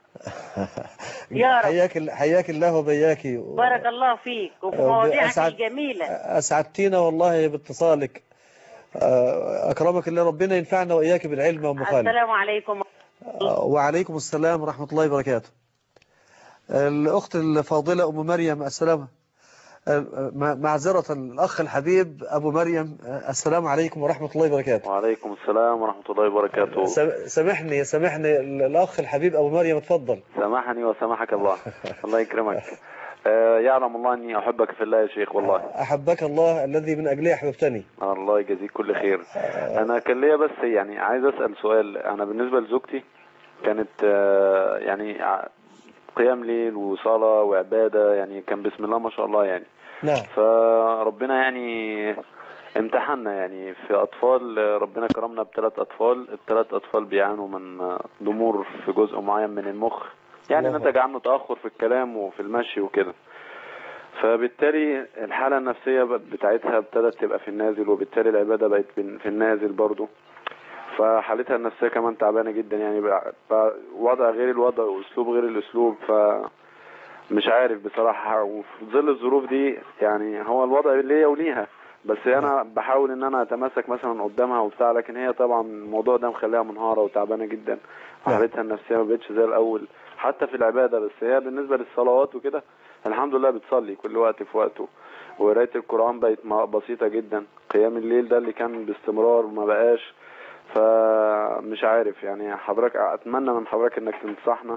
يا رب. حياك الله وبياك. بارك الله فيك وفي مواضيعك الجميلة. أسعدتينا والله باتصالك. أكرمك الله، ربنا ينفعنا وإياك بالعلم يا أم خالد. السلام عليكم. وعليكم السلام ورحمة الله وبركاته. الأخت الفاضلة أم مريم، السلام. معذرة الأخ الحبيب أبو مريم، السلام عليكم ورحمة الله وبركاته. وعليكم السلام ورحمة الله وبركاته. سامحني الأخ الحبيب أبو مريم، اتفضل. سامحني وسامحك الله. الله يكرمك. يعلم الله أني أحبك في الله يا شيخ والله. أحبك الله الذي من أجله أحببتني. الله يجزيك كل خير. أنا كان ليا بس يعني عايز أسأل سؤال. أنا بالنسبة لزوجتي كانت يعني قيام ليل وصلاة وعبادة، يعني كان بسم الله ما شاء الله يعني. نعم. فربنا يعني امتحنا يعني في أطفال، ربنا كرمنا ب3 أطفال. ال3 أطفال بيعانوا من ضمور في جزء معين من المخ، يعني نتج عنه تأخر في الكلام وفي المشي وكده. فبالتالي الحالة النفسية بتاعتها ابتدت تبقى في النازل، وبالتالي العبادة بقت في النازل برضو. فحالتها النفسية كمان تعبانة جدا، يعني بقى وضع غير الوضع واسلوب غير الاسلوب. فمش عارف بصراحة، وفي ظل الظروف دي يعني هو الوضع ليا وليها، بس انا بحاول ان انا اتمسك مثلا قدامها وبتاع، لكن هي طبعا الموضوع ده مخليها منهارة وتعبانة جدا. حالتها النفسية ما بقتش زي الاول حتى في العبادة. بس هي بالنسبة للصلوات وكده الحمد لله بتصلي كل وقت في وقته، وقراية القرآن بقت بسيطة جدا. قيام الليل ده اللي كان باستمرار ما بقاش. فمش عارف يعني حضرتك، اتمنى من حضرتك انك تنصحنا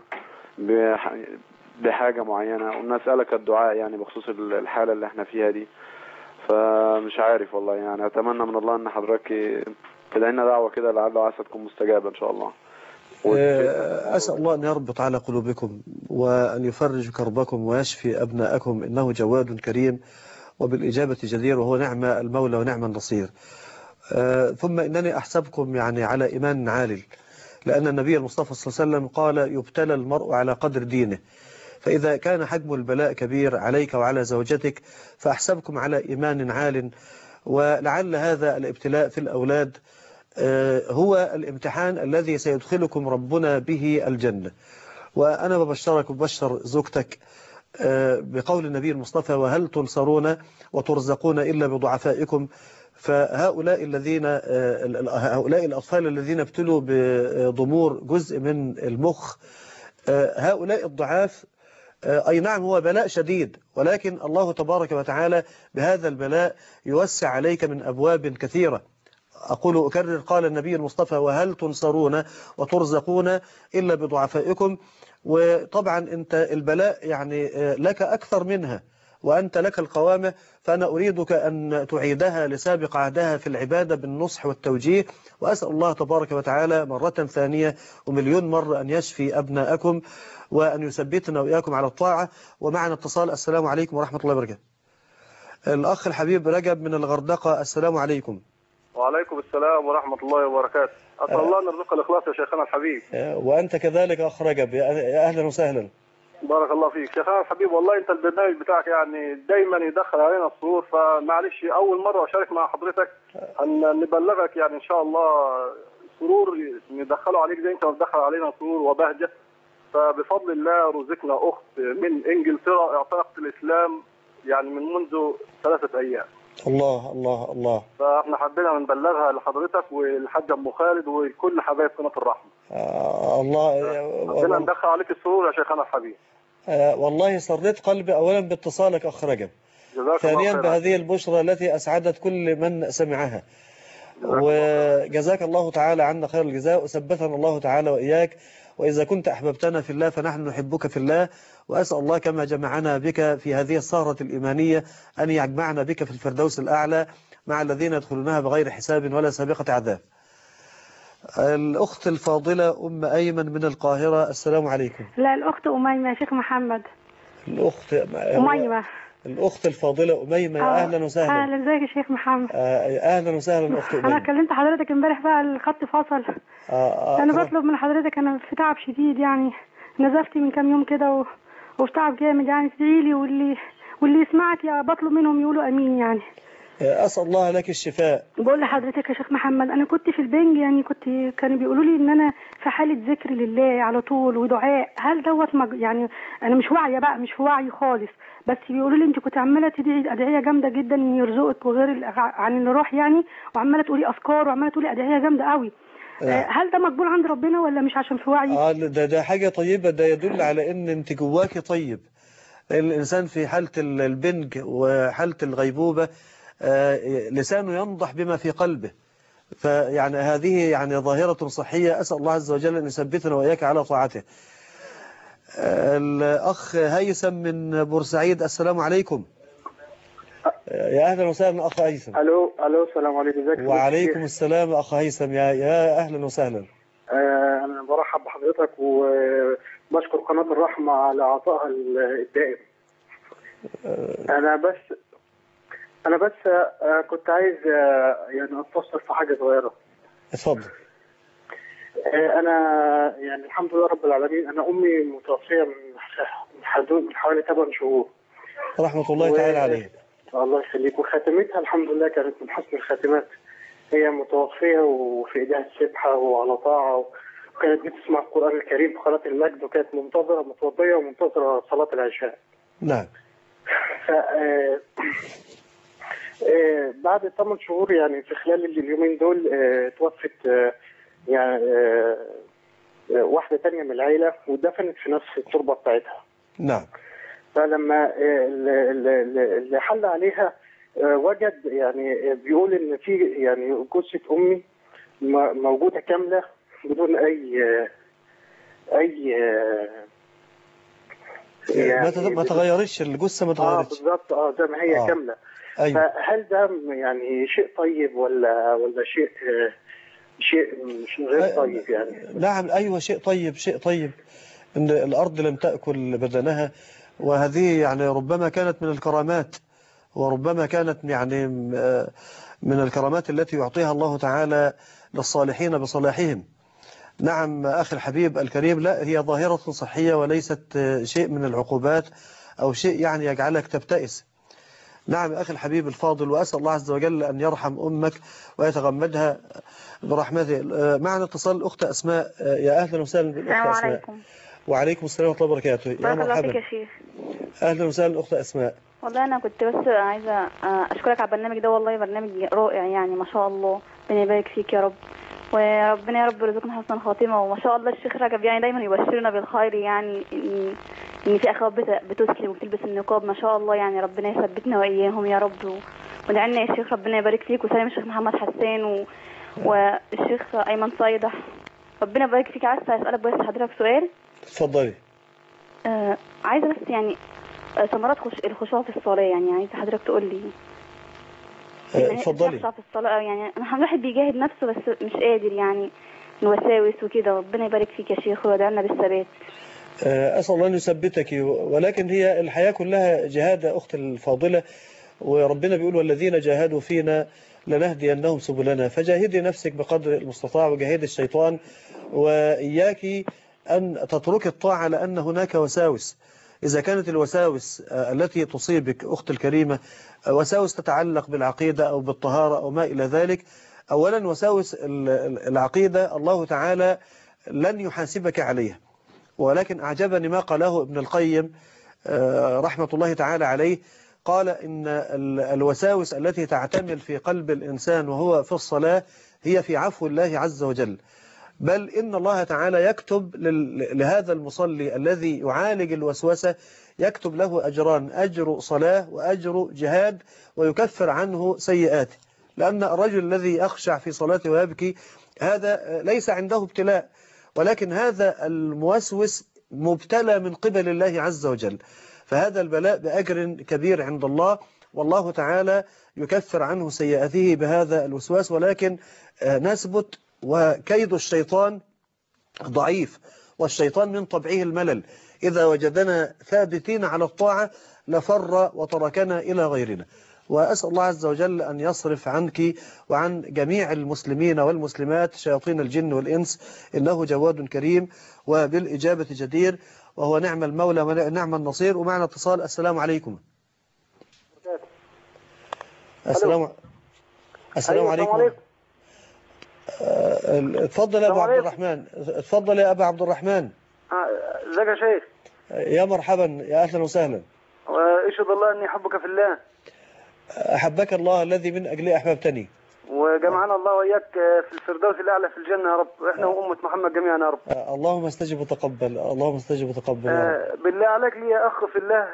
بحاجة معينة، ونسألك الدعاء يعني بخصوص الحالة اللي احنا فيها دي. فمش عارف والله، يعني اتمنى من الله ان حضرتك تدعي لنا دعوة كده لعل وعسى تكون مستجابة ان شاء الله. أسأل الله أن يربط على قلوبكم وأن يفرج كربكم ويشفي أبناءكم، إنه جواد كريم وبالإجابة جدير، وهو نعم المولى ونعم النصير. ثم إنني أحسبكم يعني على إيمان عالٍ، لأن النبي المصطفى صلى الله عليه وسلم قال يبتلى المرء على قدر دينه، فإذا كان حجم البلاء كبير عليك وعلى زوجتك فأحسبكم على إيمان عالٍ. ولعل هذا الابتلاء في الأولاد هو الامتحان الذي سيدخلكم ربنا به الجنة. وأنا ببشرك وبشر زوجتك بقول النبي المصطفى وهل تنصرون وترزقون إلا بضعفائكم، فهؤلاء هؤلاء الأطفال الذين ابتلوا بضمور جزء من المخ، هؤلاء الضعاف، أي نعم هو بلاء شديد، ولكن الله تبارك وتعالى بهذا البلاء يوسع عليك من أبواب كثيرة. أقول أكرر، قال النبي المصطفى: وهل تنصرون وترزقون إلا بضعفائكم. وطبعا أنت البلاء يعني لك أكثر منها، وأنت لك القوامة، فأنا أريدك أن تعيدها لسابق عهدها في العبادة بالنصح والتوجيه، وأسأل الله تبارك وتعالى مرة ثانية ومليون مرة أن يشفي أبناءكم وأن يثبتنا وإياكم على الطاعة. ومعنا اتصال. السلام عليكم ورحمة الله وبركاته. الأخ الحبيب رجب من الغردقة. السلام عليكم. وعليكم السلام ورحمة الله وبركاته. أسأل الله أن يرزق الإخلاص يا شيخنا الحبيب. وأنت كذلك أخ رجب، يا أهلا وسهلا. بارك الله فيك شيخنا الحبيب. والله أنت البرنامج بتاعك يعني دايما يدخل علينا السرور، فمعلش أول مرة أشارك مع حضرتك أن نبلغك يعني إن شاء الله سرور ندخله عليك زي أنت ما بتدخل علينا سرور وبهجة. فبفضل الله رزقنا أخت من إنجلترا اعتنقت الإسلام يعني من منذ 3 أيام. الله الله الله. فاحنا حبينا نبلغها لحضرتك والحاج ابو خالد وكل حبايب قناه الرحمه. الله. حبينا ندخل عليك السرور يا شيخنا الحبيب. والله سريت قلبي اولا باتصالك اخ رجب، ثانيا بهذه البشرى التي اسعدت كل من سمعها، وجزاك الله تعالى عنا خير الجزاء، وثبتنا الله تعالى واياك. وإذا كنت أحببتنا في الله فنحن نحبك في الله، وأسأل الله كما جمعنا بك في هذه السهرة الإيمانية أن يجمعنا بك في الفردوس الأعلى مع الذين يدخلونها بغير حساب ولا سابقة عذاب. الأخت الفاضلة أم أيمن من القاهرة. السلام عليكم. لا، الأخت أميمة يا شيخ محمد. الأخت أميمة. الأخت الفاضلة أميمة، يا أهلا وسهلا. أهلا، ازيك يا شيخ محمد؟ أهلا وسهلا أخت أميمة. أنا كلمت حضرتك امبارح بقى الخط فصل. أنا بطلب من حضرتك، أنا في تعب شديد يعني، نزفت من كام يوم كده وفي تعب جامد يعني، تدعيلي واللي يسمعك يا بطلب منهم يقولوا أمين يعني. أسأل الله لك الشفاء. بقول لحضرتك يا شيخ محمد، أنا كنت في البنج يعني، كانوا بيقولوا لي إن أنا في حالة ذكر لله على طول ودعاء. هل دوت يعني أنا مش واعية بقى، مش في وعي خالص، بس بيقولوا لي أنت كنت عمالة تدعي أدعية جامدة جدا إن يرزقك وغير عن اللي راح يعني، وعمالة تقولي أذكار وعمالة تقولي أدعية جامدة قوي. هل ده مقبول عند ربنا ولا مش عشان في وعي؟ ده حاجة طيبة، ده يدل على إن أنت جواكي طيب. الإنسان في حالة البنج وحالة الغيبوبة لسانه ينضح بما في قلبه، فيعني هذه يعني ظاهرة صحية. أسأل الله عز وجل أن يثبتنا وإياك على طاعته. الأخ هيثم من بورسعيد. السلام عليكم. يا أهلا وسهلا أخ هيثم. ألو السلام عليكم. ازيك؟ وعليكم السلام أخ هيثم، يا أهلا وسهلا. أنا برحب بحضرتك وبشكر قناة الرحمة على عطائها الدائم. أنا بس كنت عايز يعني أتفصل في حاجة صغيرة. اتفضل. أنا يعني الحمد لله رب العالمين، أنا أمي متوفية من حوالي 8 شهور. رحمة الله تعالى عليها. الله يخليك. وخاتمتها الحمد لله كانت من حسن الخاتمات. هي متوفية وفي إيديها السبحة وعلى طاعة، وكانت بتسمع القرآن الكريم في قناة المجد، وكانت منتظرة متوضية ومنتظرة صلاة العشاء. نعم. بعد 8 شهور يعني في خلال اليومين دول توفت يعني واحدة تانية من العيلة ودفنت في نفس التربة بتاعتها. نعم. فلما اللي حل عليها وجد يعني بيقول ان في يعني جثة امي موجودة كاملة بدون اي يعني ما تغيرش الجثة، ما تغيرتش. بالظبط. زي ما هي كاملة. أيوة. فهل ده يعني شيء طيب ولا شيء مش غير طيب يعني؟ نعم، أيوة، شيء طيب، شيء طيب إن الأرض لم تأكل بدنها، وهذه يعني ربما كانت من الكرامات، وربما كانت يعني من الكرامات التي يعطيها الله تعالى للصالحين بصلاحهم. نعم أخي الحبيب الكريم، لا، هي ظاهرة صحية وليست شيء من العقوبات أو شيء يعني يجعلك تبتئس. نعم أخي الحبيب الفاضل، وأسأل الله عز وجل أن يرحم أمك ويتغمدها برحمته. معنا اتصال الأخت أسماء. يا أهلا وسهلا بالأخت أسماء. السلام عليكم. وعليكم السلام ورحمة الله وبركاته. يا مرحبا. يا شيخ. أهلا وسهلا الأخت أسماء. والله انا كنت بس عايزه اشكرك على البرنامج ده، والله برنامج رائع يعني ما شاء الله، ربنا يبارك فيك يا رب، وربنا يا رب يرزقنا حسن خاتمه. وما شاء الله الشيخ رجب يعني دايما يبشرنا بالخير، يعني ان في اخوات بتسلم وبتلبس النقاب ما شاء الله، يعني ربنا يثبتنا واياهم يا رب. وادعي لنا يا شيخ ربنا يبارك فيك، وسلام الشيخ محمد حسان والشيخ ايمن صيدح، ربنا يبارك فيك. عايزه اسالك بس حضرتك سؤال. اتفضلي. عايزه بس يعني ثمرات الخشوع في الصلاه، يعني عايزه حضرتك تقول لي. اتفضلي. يخشع في الصلاه يعني الواحد بيجاهد نفسه بس مش قادر، يعني الوساوس وكده. ربنا يبارك فيك يا شيخ ويدعي لنا بالثبات. أسأل الله أن يثبتك، ولكن هي الحياة كلها جهاد يا أخت الفاضلة، وربنا بيقول والذين جاهدوا فينا لنهدينهم سبلنا، فجاهدي نفسك بقدر المستطاع وجاهدي الشيطان، وإياك أن تترك الطاعة لأن هناك وساوس. إذا كانت الوساوس التي تصيبك أخت الكريمة وساوس تتعلق بالعقيدة أو بالطهارة أو ما إلى ذلك، أولا وساوس العقيدة الله تعالى لن يحاسبك عليها، ولكن أعجبني ما قاله ابن القيم رحمة الله تعالى عليه، قال إن الوساوس التي تعتمل في قلب الإنسان وهو في الصلاة هي في عفو الله عز وجل، بل إن الله تعالى يكتب لهذا المصلي الذي يعالج الوسوسة يكتب له أجران، أجر صلاة وأجر جهاد، ويكفر عنه سيئاته. لأن الرجل الذي يخشع في صلاته ويبكي هذا ليس عنده ابتلاء، ولكن هذا الموسوس مبتلى من قبل الله عز وجل، فهذا البلاء بأجر كبير عند الله، والله تعالى يكفر عنه سيئاته بهذا الوسواس. ولكن نثبت، وكيد الشيطان ضعيف، والشيطان من طبعه الملل، إذا وجدنا ثابتين على الطاعة لفر وتركنا إلى غيرنا. وأسأل الله عز وجل أن يصرف عنك وعن جميع المسلمين والمسلمات شياطين الجن والإنس، إنه جواد كريم وبالإجابة جدير، وهو نعم المولى ونعم النصير. ومعنا اتصال. السلام عليكم. السلام عليكم. اتفضل يا أبو عبد الرحمن. اتفضل يا أبا عبد الرحمن. ازيك يا شيخ؟ يا مرحبا، يا أهلا وسهلا. اشهد الله أني أحبك في الله. أحبك الله الذي من أجله أحببتني، وجمعنا الله وإياك في الفردوس الأعلى في الجنة يا رب، إحنا وأمة محمد جميعا يا رب. اللهم استجب وتقبل، اللهم استجب وتقبل. بالله عليك لي يا أخ في الله،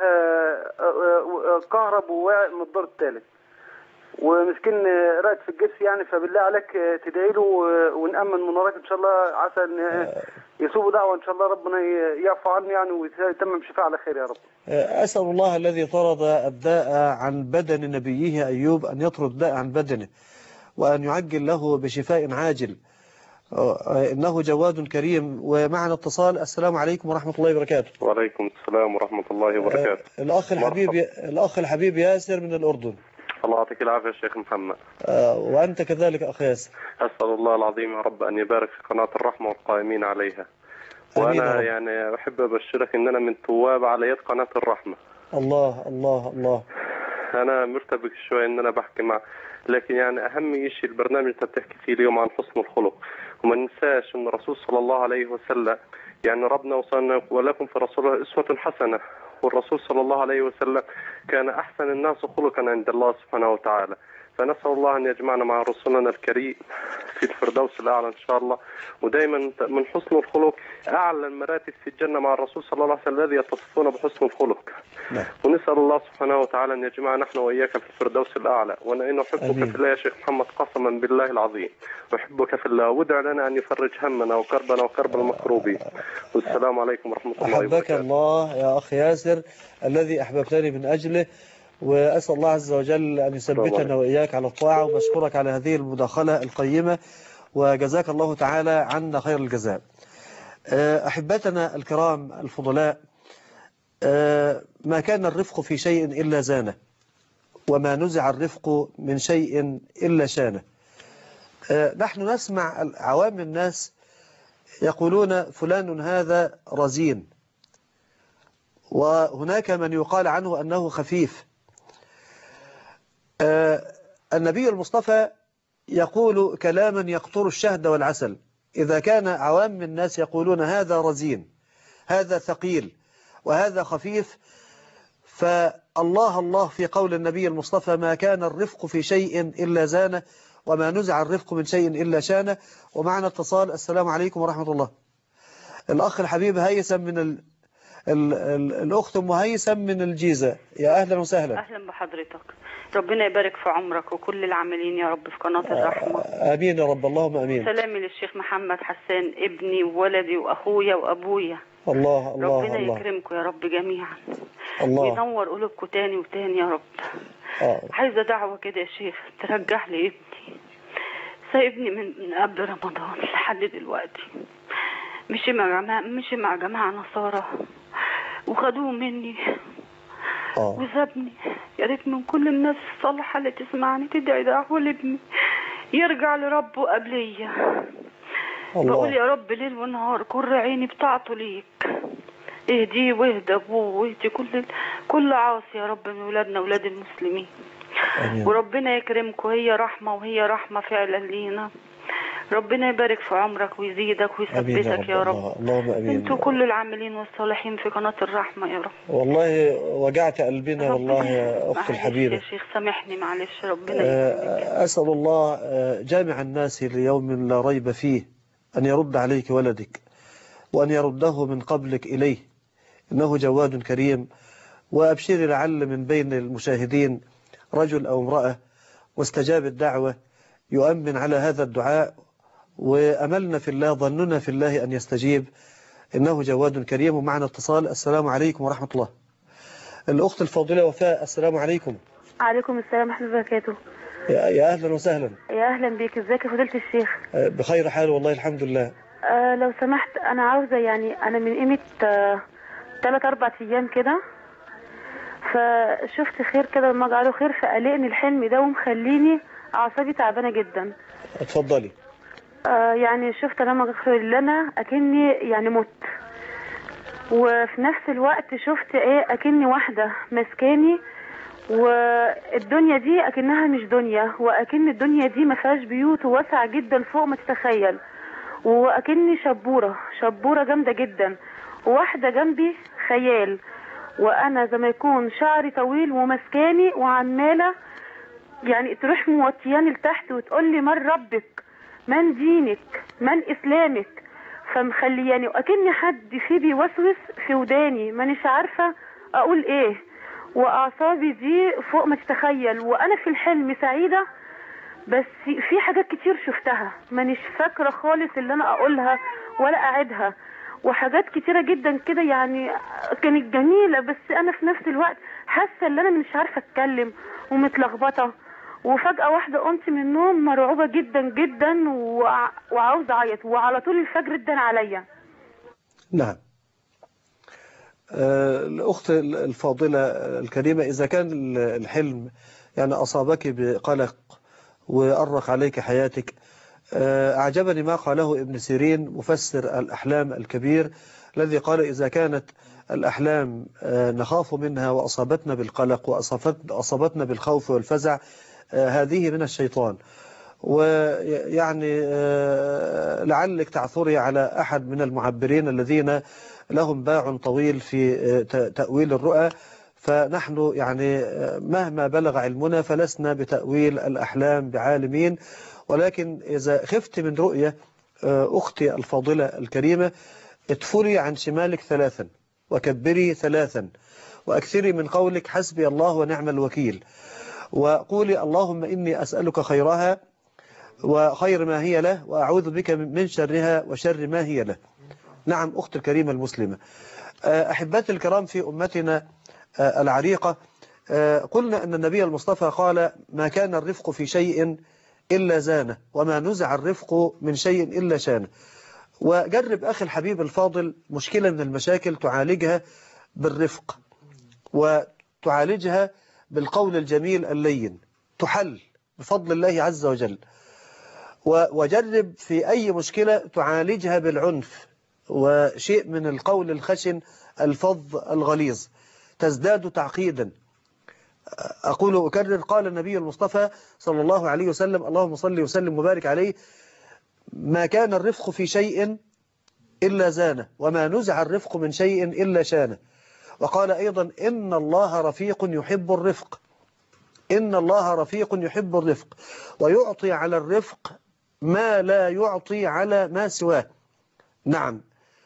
كهرب وواقع من الدور الثالث ومسكين رأت في الجبس يعني، فبالله عليك تدعي له ونأمن منارك إن شاء الله، عسى أن يسوب دعوة إن شاء الله، ربنا يعفو عنه يعني ويتمم شفاء على خير يا رب. أسأل الله الذي طرد الداء عن بدن نبيه أيوب أن يطرد الداء عن بدنه، وأن يعجل له بشفاء عاجل، إنه جواد كريم. ومعنا اتصال. السلام عليكم ورحمة الله وبركاته. وعليكم السلام ورحمة الله وبركاته. الأخ الحبيب ياسر من الأردن. الله يعطيك العافية يا شيخ محمد. وأنت كذلك أخ ياسر. أسأل الله العظيم يا رب أن يبارك في قناة الرحمة والقائمين عليها. وأنا يعني أحب أبشرك إن أنا من تواب على يد قناة الرحمة. الله الله الله. أنا مرتبك شوية إن أنا بحكي مع، لكن يعني أهم شيء البرنامج اللي بتحكي فيه اليوم عن حسن الخلق، وما ننساش إن الرسول صلى الله عليه وسلم يعني ربنا وصلنا ولكم في رسول الله أسوة حسنة، والرسول صلى الله عليه وسلم كان أحسن الناس خلقا عند الله سبحانه وتعالى. فنسأل الله أن يجمعنا مع رسولنا الكريم في الفردوس الأعلى إن شاء الله. ودائما من حسن الخلق أعلى المراتب في الجنة مع الرسول صلى الله عليه وسلم الذي يتصفون بحسن الخلق. ونسأل الله سبحانه وتعالى أن يجمعنا نحن وإياك في الفردوس الأعلى. وأنا أحبك في الله يا شيخ محمد قسما بالله العظيم، أحبك في الله، وادع لنا أن يفرج همنا وكربنا وكرب المكروبين. والسلام عليكم ورحمة الله وبركاته. أحبك الله يا أخ ياسر الذي أحببتني من أجله، وأسأل الله عز وجل أن يثبتنا وإياك على الطاعة، وبشكرك على هذه المداخلة القيمة، وجزاك الله تعالى عنا خير الجزاء. أحبتنا الكرام الفضلاء، ما كان الرفق في شيء إلا زانه، وما نزع الرفق من شيء إلا شانه. نحن نسمع عوام الناس يقولون فلان هذا رزين، وهناك من يقال عنه أنه خفيف. النبي المصطفى يقول كلاما يقطر الشهد والعسل. إذا كان عوام الناس يقولون هذا رزين، هذا ثقيل، وهذا خفيف، الله الله في قول النبي المصطفى ما كان الرفق في شيء إلا زانه وما نزع الرفق من شيء إلا شانه. ومعنا اتصال. السلام عليكم ورحمة الله. الأخ الحبيب هيثم من الأخت أم هيثم من الجيزة. يا أهلا وسهلا. أهلا بحضرتك، ربنا يبارك في عمرك وكل العاملين يا رب في قناة الرحمة. آمين يا رب، اللهم آمين. سلامي للشيخ محمد حسان ابني وولدي وأخويا وأبويا. الله الله ربنا الله. يكرمكم يا رب جميعا. الله وينور قلوبكم تاني وتاني يا رب. عايزة دعوة كده يا شيخ ترجع لي ابني، سايبني من قبل رمضان لحد دلوقتي، مشي مع جماعة نصارى وخدوه مني وسابني. يا ريت من كل الناس الصالحة اللي تسمعني تدعي دعوة لابني يرجع لربه قبلية. بقول يا رب ليل ونهار كل عيني بتاعته ليك، اهديه واهدى ابوه واهدي كل عاصي يا رب من ولادنا ولاد المسلمين. وربنا يكرمكم، هي رحمة وهي رحمة فعلا لينا. ربنا يبارك في عمرك ويزيدك ويثبتك يا رب. اللهم امين. انتوا كل العاملين والصالحين في قناة الرحمة يا رب. والله وجعت قلبنا والله يا اخت الحبيبه. يا شيخ سامحني معلش. ربنا اسال الله جامع الناس ليوم لا ريب فيه ان يرد عليك ولدك وان يرده من قبلك اليه، انه جواد كريم. وابشري لعل من بين المشاهدين رجل او امراه واستجاب الدعوه يؤمن على هذا الدعاء، وأملنا في الله ظننا في الله أن يستجيب، إنه جواد كريم. ومعنا اتصال. السلام عليكم ورحمة الله. الأخت الفاضلة وفاء. السلام عليكم. عليكم السلام ورحمة الله وبركاته. يا أهلا وسهلا. يا أهلا بيك، ازيك يا فضيلة الشيخ؟ بخير حال والله الحمد لله. لو سمحت أنا عاوزة يعني أنا من قيمة 3-4 أيام كده فشفت خير كده ما جعله خير، فقلقني الحلم ده ومخليني أعصابي تعبانة جدا. اتفضلي. يعني شفت انا مغفر اللي انا اكني يعني مت، وفي نفس الوقت شفت اكني واحدة مسكاني والدنيا دي اكنها مش دنيا، واكن الدنيا دي ما فيهاش بيوت وواسعة جدا فوق ما تتخيل، واكني شبورة جامدة جدا، وواحدة جنبي خيال، وانا زي ما يكون شعري طويل ومسكاني وعمالة يعني تروح موطياني لتحت وتقول لي من ربك من دينك من اسلامك، فمخلياني واكني حد فيه بيوسوس في وداني مانيش عارفه اقول ايه، واعصابي دي فوق ما تتخيل. وانا في الحلم سعيده بس في حاجات كتير شفتها مانيش فاكره خالص اللي انا اقولها ولا اعيدها، وحاجات كتيره جدا كده يعني كانت جميله، بس انا في نفس الوقت حاسه ان انا مش عارفه اتكلم ومتلخبطه. وفجأة واحدة قمت من النوم مرعوبة جدا جدا وعاوزة اعيط، وعلى طول الفجر ادن عليا. نعم. الأخت الفاضلة الكريمة، إذا كان الحلم يعني أصابك بقلق وأرق عليك حياتك، أعجبني ما قاله ابن سيرين مفسر الأحلام الكبير الذي قال إذا كانت الأحلام نخاف منها وأصابتنا بالقلق وأصابتنا بالخوف والفزع هذه من الشيطان. ويعني لعلك تعثري على أحد من المعبرين الذين لهم باع طويل في تأويل الرؤى، فنحن يعني مهما بلغ علمنا فلسنا بتأويل الأحلام بعالمين، ولكن إذا خفت من رؤية أختي الفاضلة الكريمة ادفري عن شمالك 3 وكبري 3 وأكثري من قولك حسبي الله ونعم الوكيل، وقولي اللهم إني أسألك خيرها وخير ما هي له وأعوذ بك من شرها وشر ما هي له. نعم أخت الكريمة المسلمة. أحباتي الكرام، في أمتنا العريقة قلنا أن النبي المصطفى قال ما كان الرفق في شيء إلا زانه وما نزع الرفق من شيء إلا شانه. وجرب أخي الحبيب الفاضل مشكلة من المشاكل تعالجها بالرفق وتعالجها بالقول الجميل اللين، تحل بفضل الله عز وجل. وجرب في أي مشكلة تعالجها بالعنف وشيء من القول الخشن الفظ الغليظ، تزداد تعقيدا. أقول أكرر، قال النبي المصطفى صلى الله عليه وسلم اللهم صل وسلم وبارك عليه ما كان الرفق في شيء إلا زانه وما نزع الرفق من شيء إلا شانه. وقال أيضا إن الله رفيق يحب الرفق، إن الله رفيق يحب الرفق، ويعطي على الرفق ما لا يعطي على ما سواه. نعم.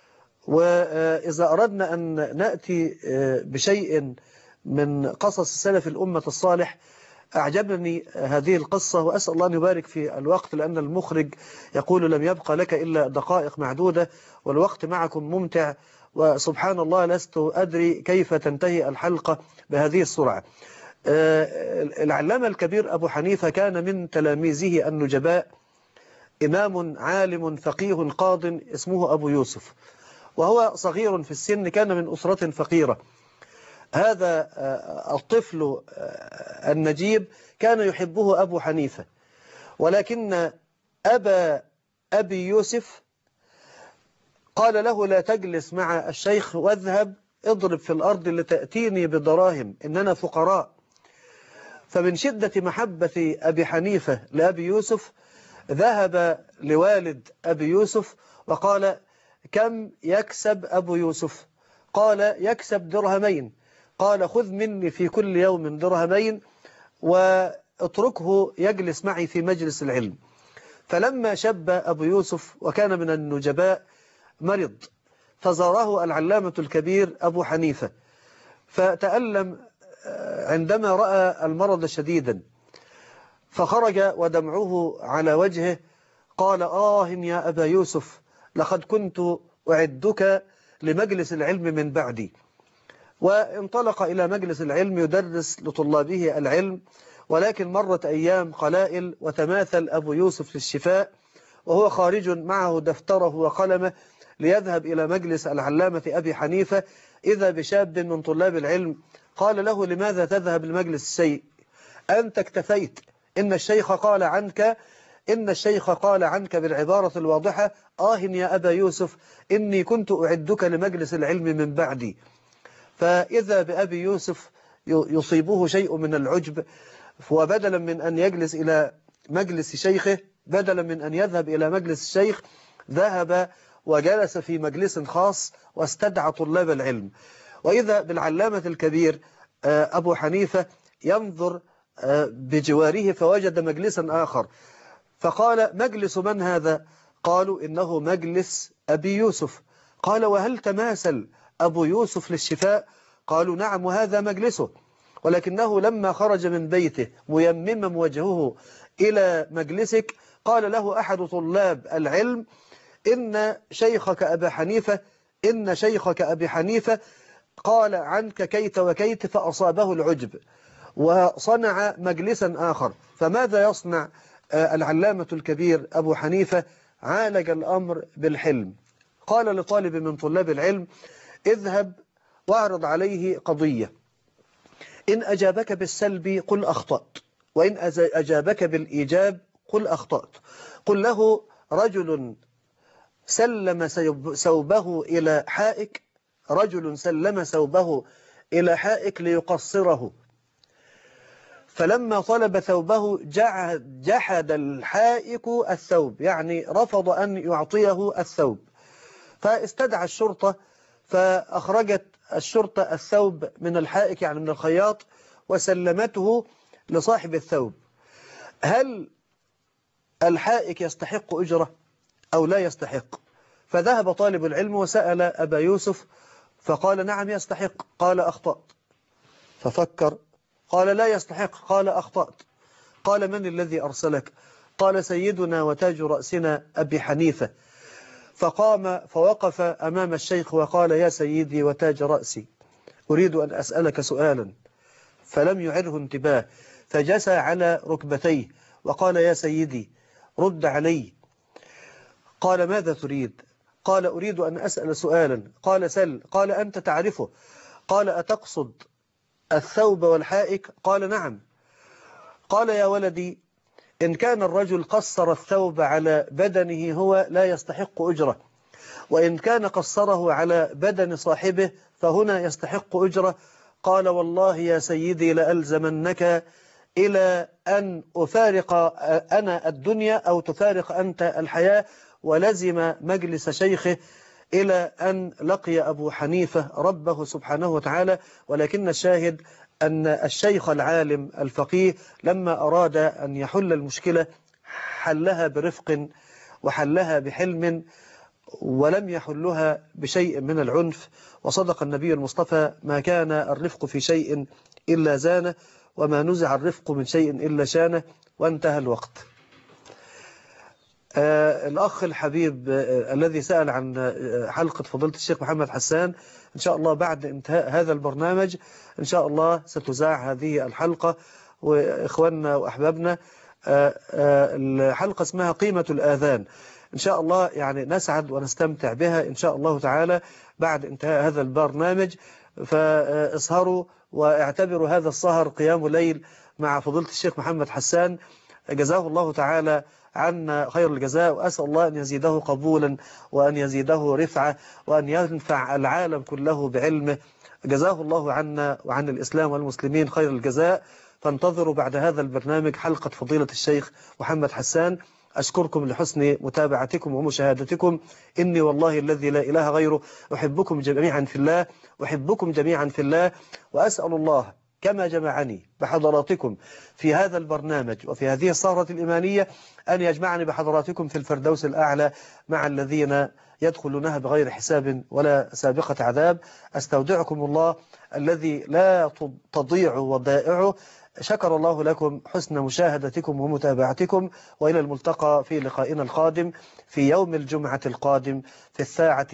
وإذا أردنا أن نأتي بشيء من قصص سلف الأمة الصالح، أعجبني هذه القصة، وأسأل الله أن يبارك في الوقت، لأن المخرج يقول لم يبقى لك إلا دقائق معدودة، والوقت معكم ممتع، وسبحان الله لست أدري كيف تنتهي الحلقة بهذه السرعة. العلامة الكبير أبو حنيفة كان من تلاميذه النجباء إمام عالم فقيه قاض اسمه أبو يوسف، وهو صغير في السن، كان من أسرة فقيرة. هذا الطفل النجيب كان يحبه أبو حنيفة، ولكن أبي يوسف قال له لا تجلس مع الشيخ، واذهب اضرب في الأرض لتأتيني بدراهم، إننا فقراء. فمن شدة محبة أبي حنيفة لأبي يوسف ذهب لوالد أبي يوسف وقال كم يكسب أبو يوسف؟ قال يكسب درهمين. قال خذ مني في كل يوم درهمين واتركه يجلس معي في مجلس العلم. فلما شب أبو يوسف وكان من النجباء مرض، فزاره العلامة الكبير أبو حنيفة، فتألم عندما رأى المرض شديدا، فخرج ودمعه على وجهه. قال يا أبا يوسف لقد كنت أعدك لمجلس العلم من بعدي. وانطلق إلى مجلس العلم يدرس لطلابه العلم، ولكن مرت أيام قلائل وتماثل أبو يوسف للشفاء، وهو خارج معه دفتره وقلمه ليذهب إلى مجلس العلامة أبي حنيفة، إذا بشاب من طلاب العلم قال له لماذا تذهب لمجلس الشيء؟ أنت اكتفيت، إن الشيخ قال عنك بالعبارة الواضحة يا أبا يوسف إني كنت أعدك لمجلس العلم من بعدي. فإذا بأبي يوسف يصيبه شيء من العجب، وبدلا من أن يجلس إلى مجلس شيخه، بدلا من أن يذهب إلى مجلس الشيخ، ذهب وجلس في مجلس خاص واستدعى طلاب العلم. وإذا بالعلامة الكبير أبو حنيفة ينظر بجواره فوجد مجلسا آخر، فقال مجلس من هذا؟ قالوا إنه مجلس أبي يوسف. قال وهل تماثل أبو يوسف للشفاء؟ قالوا نعم وهذا مجلسه، ولكنه لما خرج من بيته ميمما وجهه إلى مجلسك قال له أحد طلاب العلم إن شيخك أبي حنيفة قال عنك كيت وكيت، فأصابه العجب وصنع مجلسا آخر. فماذا يصنع العلامة الكبير أبو حنيفة؟ عالج الأمر بالحلم. قال لطالب من طلاب العلم اذهب واعرض عليه قضية، إن أجابك بالسلب قل أخطأت، وإن أجابك بالإيجاب قل أخطأت. قل له رجل سلم ثوبه إلى حائك، رجل سلم ثوبه إلى حائك ليقصره، فلما طلب ثوبه جحد الحائك الثوب، يعني رفض أن يعطيه الثوب، فاستدعى الشرطة، فأخرجت الشرطة الثوب من الحائك يعني من الخياط وسلمته لصاحب الثوب. هل الحائك يستحق أجرة أو لا يستحق؟ فذهب طالب العلم وسأل أبا يوسف فقال نعم يستحق. قال أخطأت. ففكر قال لا يستحق. قال أخطأت. قال من الذي أرسلك؟ قال سيدنا وتاج رأسنا أبي حنيفة. فقام فوقف أمام الشيخ وقال يا سيدي وتاج رأسي، أريد أن أسألك سؤالا. فلم يعره انتباه، فجسى على ركبتيه وقال يا سيدي رد علي. قال ماذا تريد؟ قال أريد أن أسأل سؤالا. قال سل. قال أنت تعرفه؟ قال أتقصد الثوب والحائك؟ قال نعم. قال يا ولدي إن كان الرجل قصر الثوب على بدنه هو لا يستحق أجرة، وإن كان قصره على بدن صاحبه فهنا يستحق أجرة. قال والله يا سيدي لألزمنك إلى أن أفارق أنا الدنيا أو تفارق أنت الحياة. ولزم مجلس شيخه إلى أن لقي أبو حنيفة ربه سبحانه وتعالى. ولكن الشاهد أن الشيخ العالم الفقيه لما أراد أن يحل المشكلة حلها برفق وحلها بحلم، ولم يحلها بشيء من العنف. وصدق النبي المصطفى: ما كان الرفق في شيء إلا زانه، وما نزع الرفق من شيء إلا شانه. وانتهى الوقت. الأخ الحبيب الذي سأل عن حلقة فضيلة الشيخ محمد حسان، إن شاء الله بعد انتهاء هذا البرنامج إن شاء الله ستذاع هذه الحلقة. وإخواننا وأحبابنا، الحلقة اسمها قيمة الآذان. إن شاء الله يعني نسعد ونستمتع بها إن شاء الله تعالى بعد انتهاء هذا البرنامج. فاسهروا واعتبروا هذا السهر قيام ليل مع فضيلة الشيخ محمد حسان، جزاه الله تعالى عنا خير الجزاء. وأسأل الله أن يزيده قبولا وأن يزيده رفعة وأن ينفع العالم كله بعلمه. جزاه الله عنا وعن الإسلام والمسلمين خير الجزاء. فانتظروا بعد هذا البرنامج حلقة فضيلة الشيخ محمد حسان. أشكركم لحسن متابعتكم ومشاهدتكم. إني والله الذي لا إله غيره أحبكم جميعا في الله، أحبكم جميعا في الله. وأسأل الله كما جمعني بحضراتكم في هذا البرنامج وفي هذه السهرة الإيمانية أن يجمعني بحضراتكم في الفردوس الأعلى مع الذين يدخلونها بغير حساب ولا سابقة عذاب. أستودعكم الله الذي لا تضيع ودائعه. شكر الله لكم حسن مشاهدتكم ومتابعتكم، وإلى الملتقى في لقائنا القادم في يوم الجمعة القادم في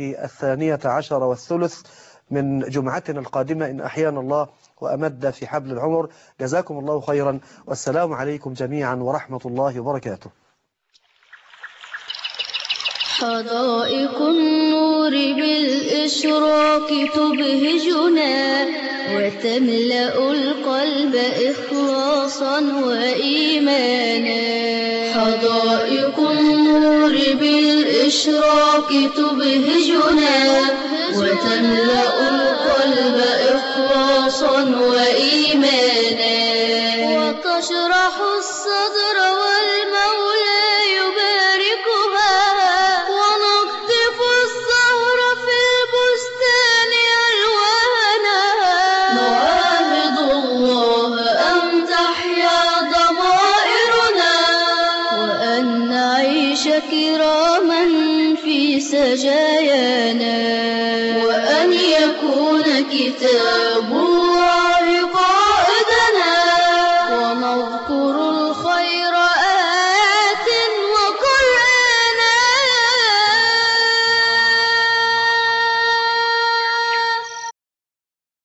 12:30 من جمعتنا القادمة إن أحيانا الله وأمد في حبل العمر. جزاكم الله خيرا، والسلام عليكم جميعا ورحمة الله وبركاته. حدائق النور بالإشراق تبهجنا وتملأ القلب إخلاصا وإيمانا. حدائق النور بالإشراق تبهجنا وتملأ القلب إخلاصا وإيمانا. وتشرح الصدر والمولى يباركها ونقطف الزهر في البستان ألوانا. نعاهد الله أن تحيا ضمائرنا وأن نعيش كراما في سجايانا، وأن يكون كتاب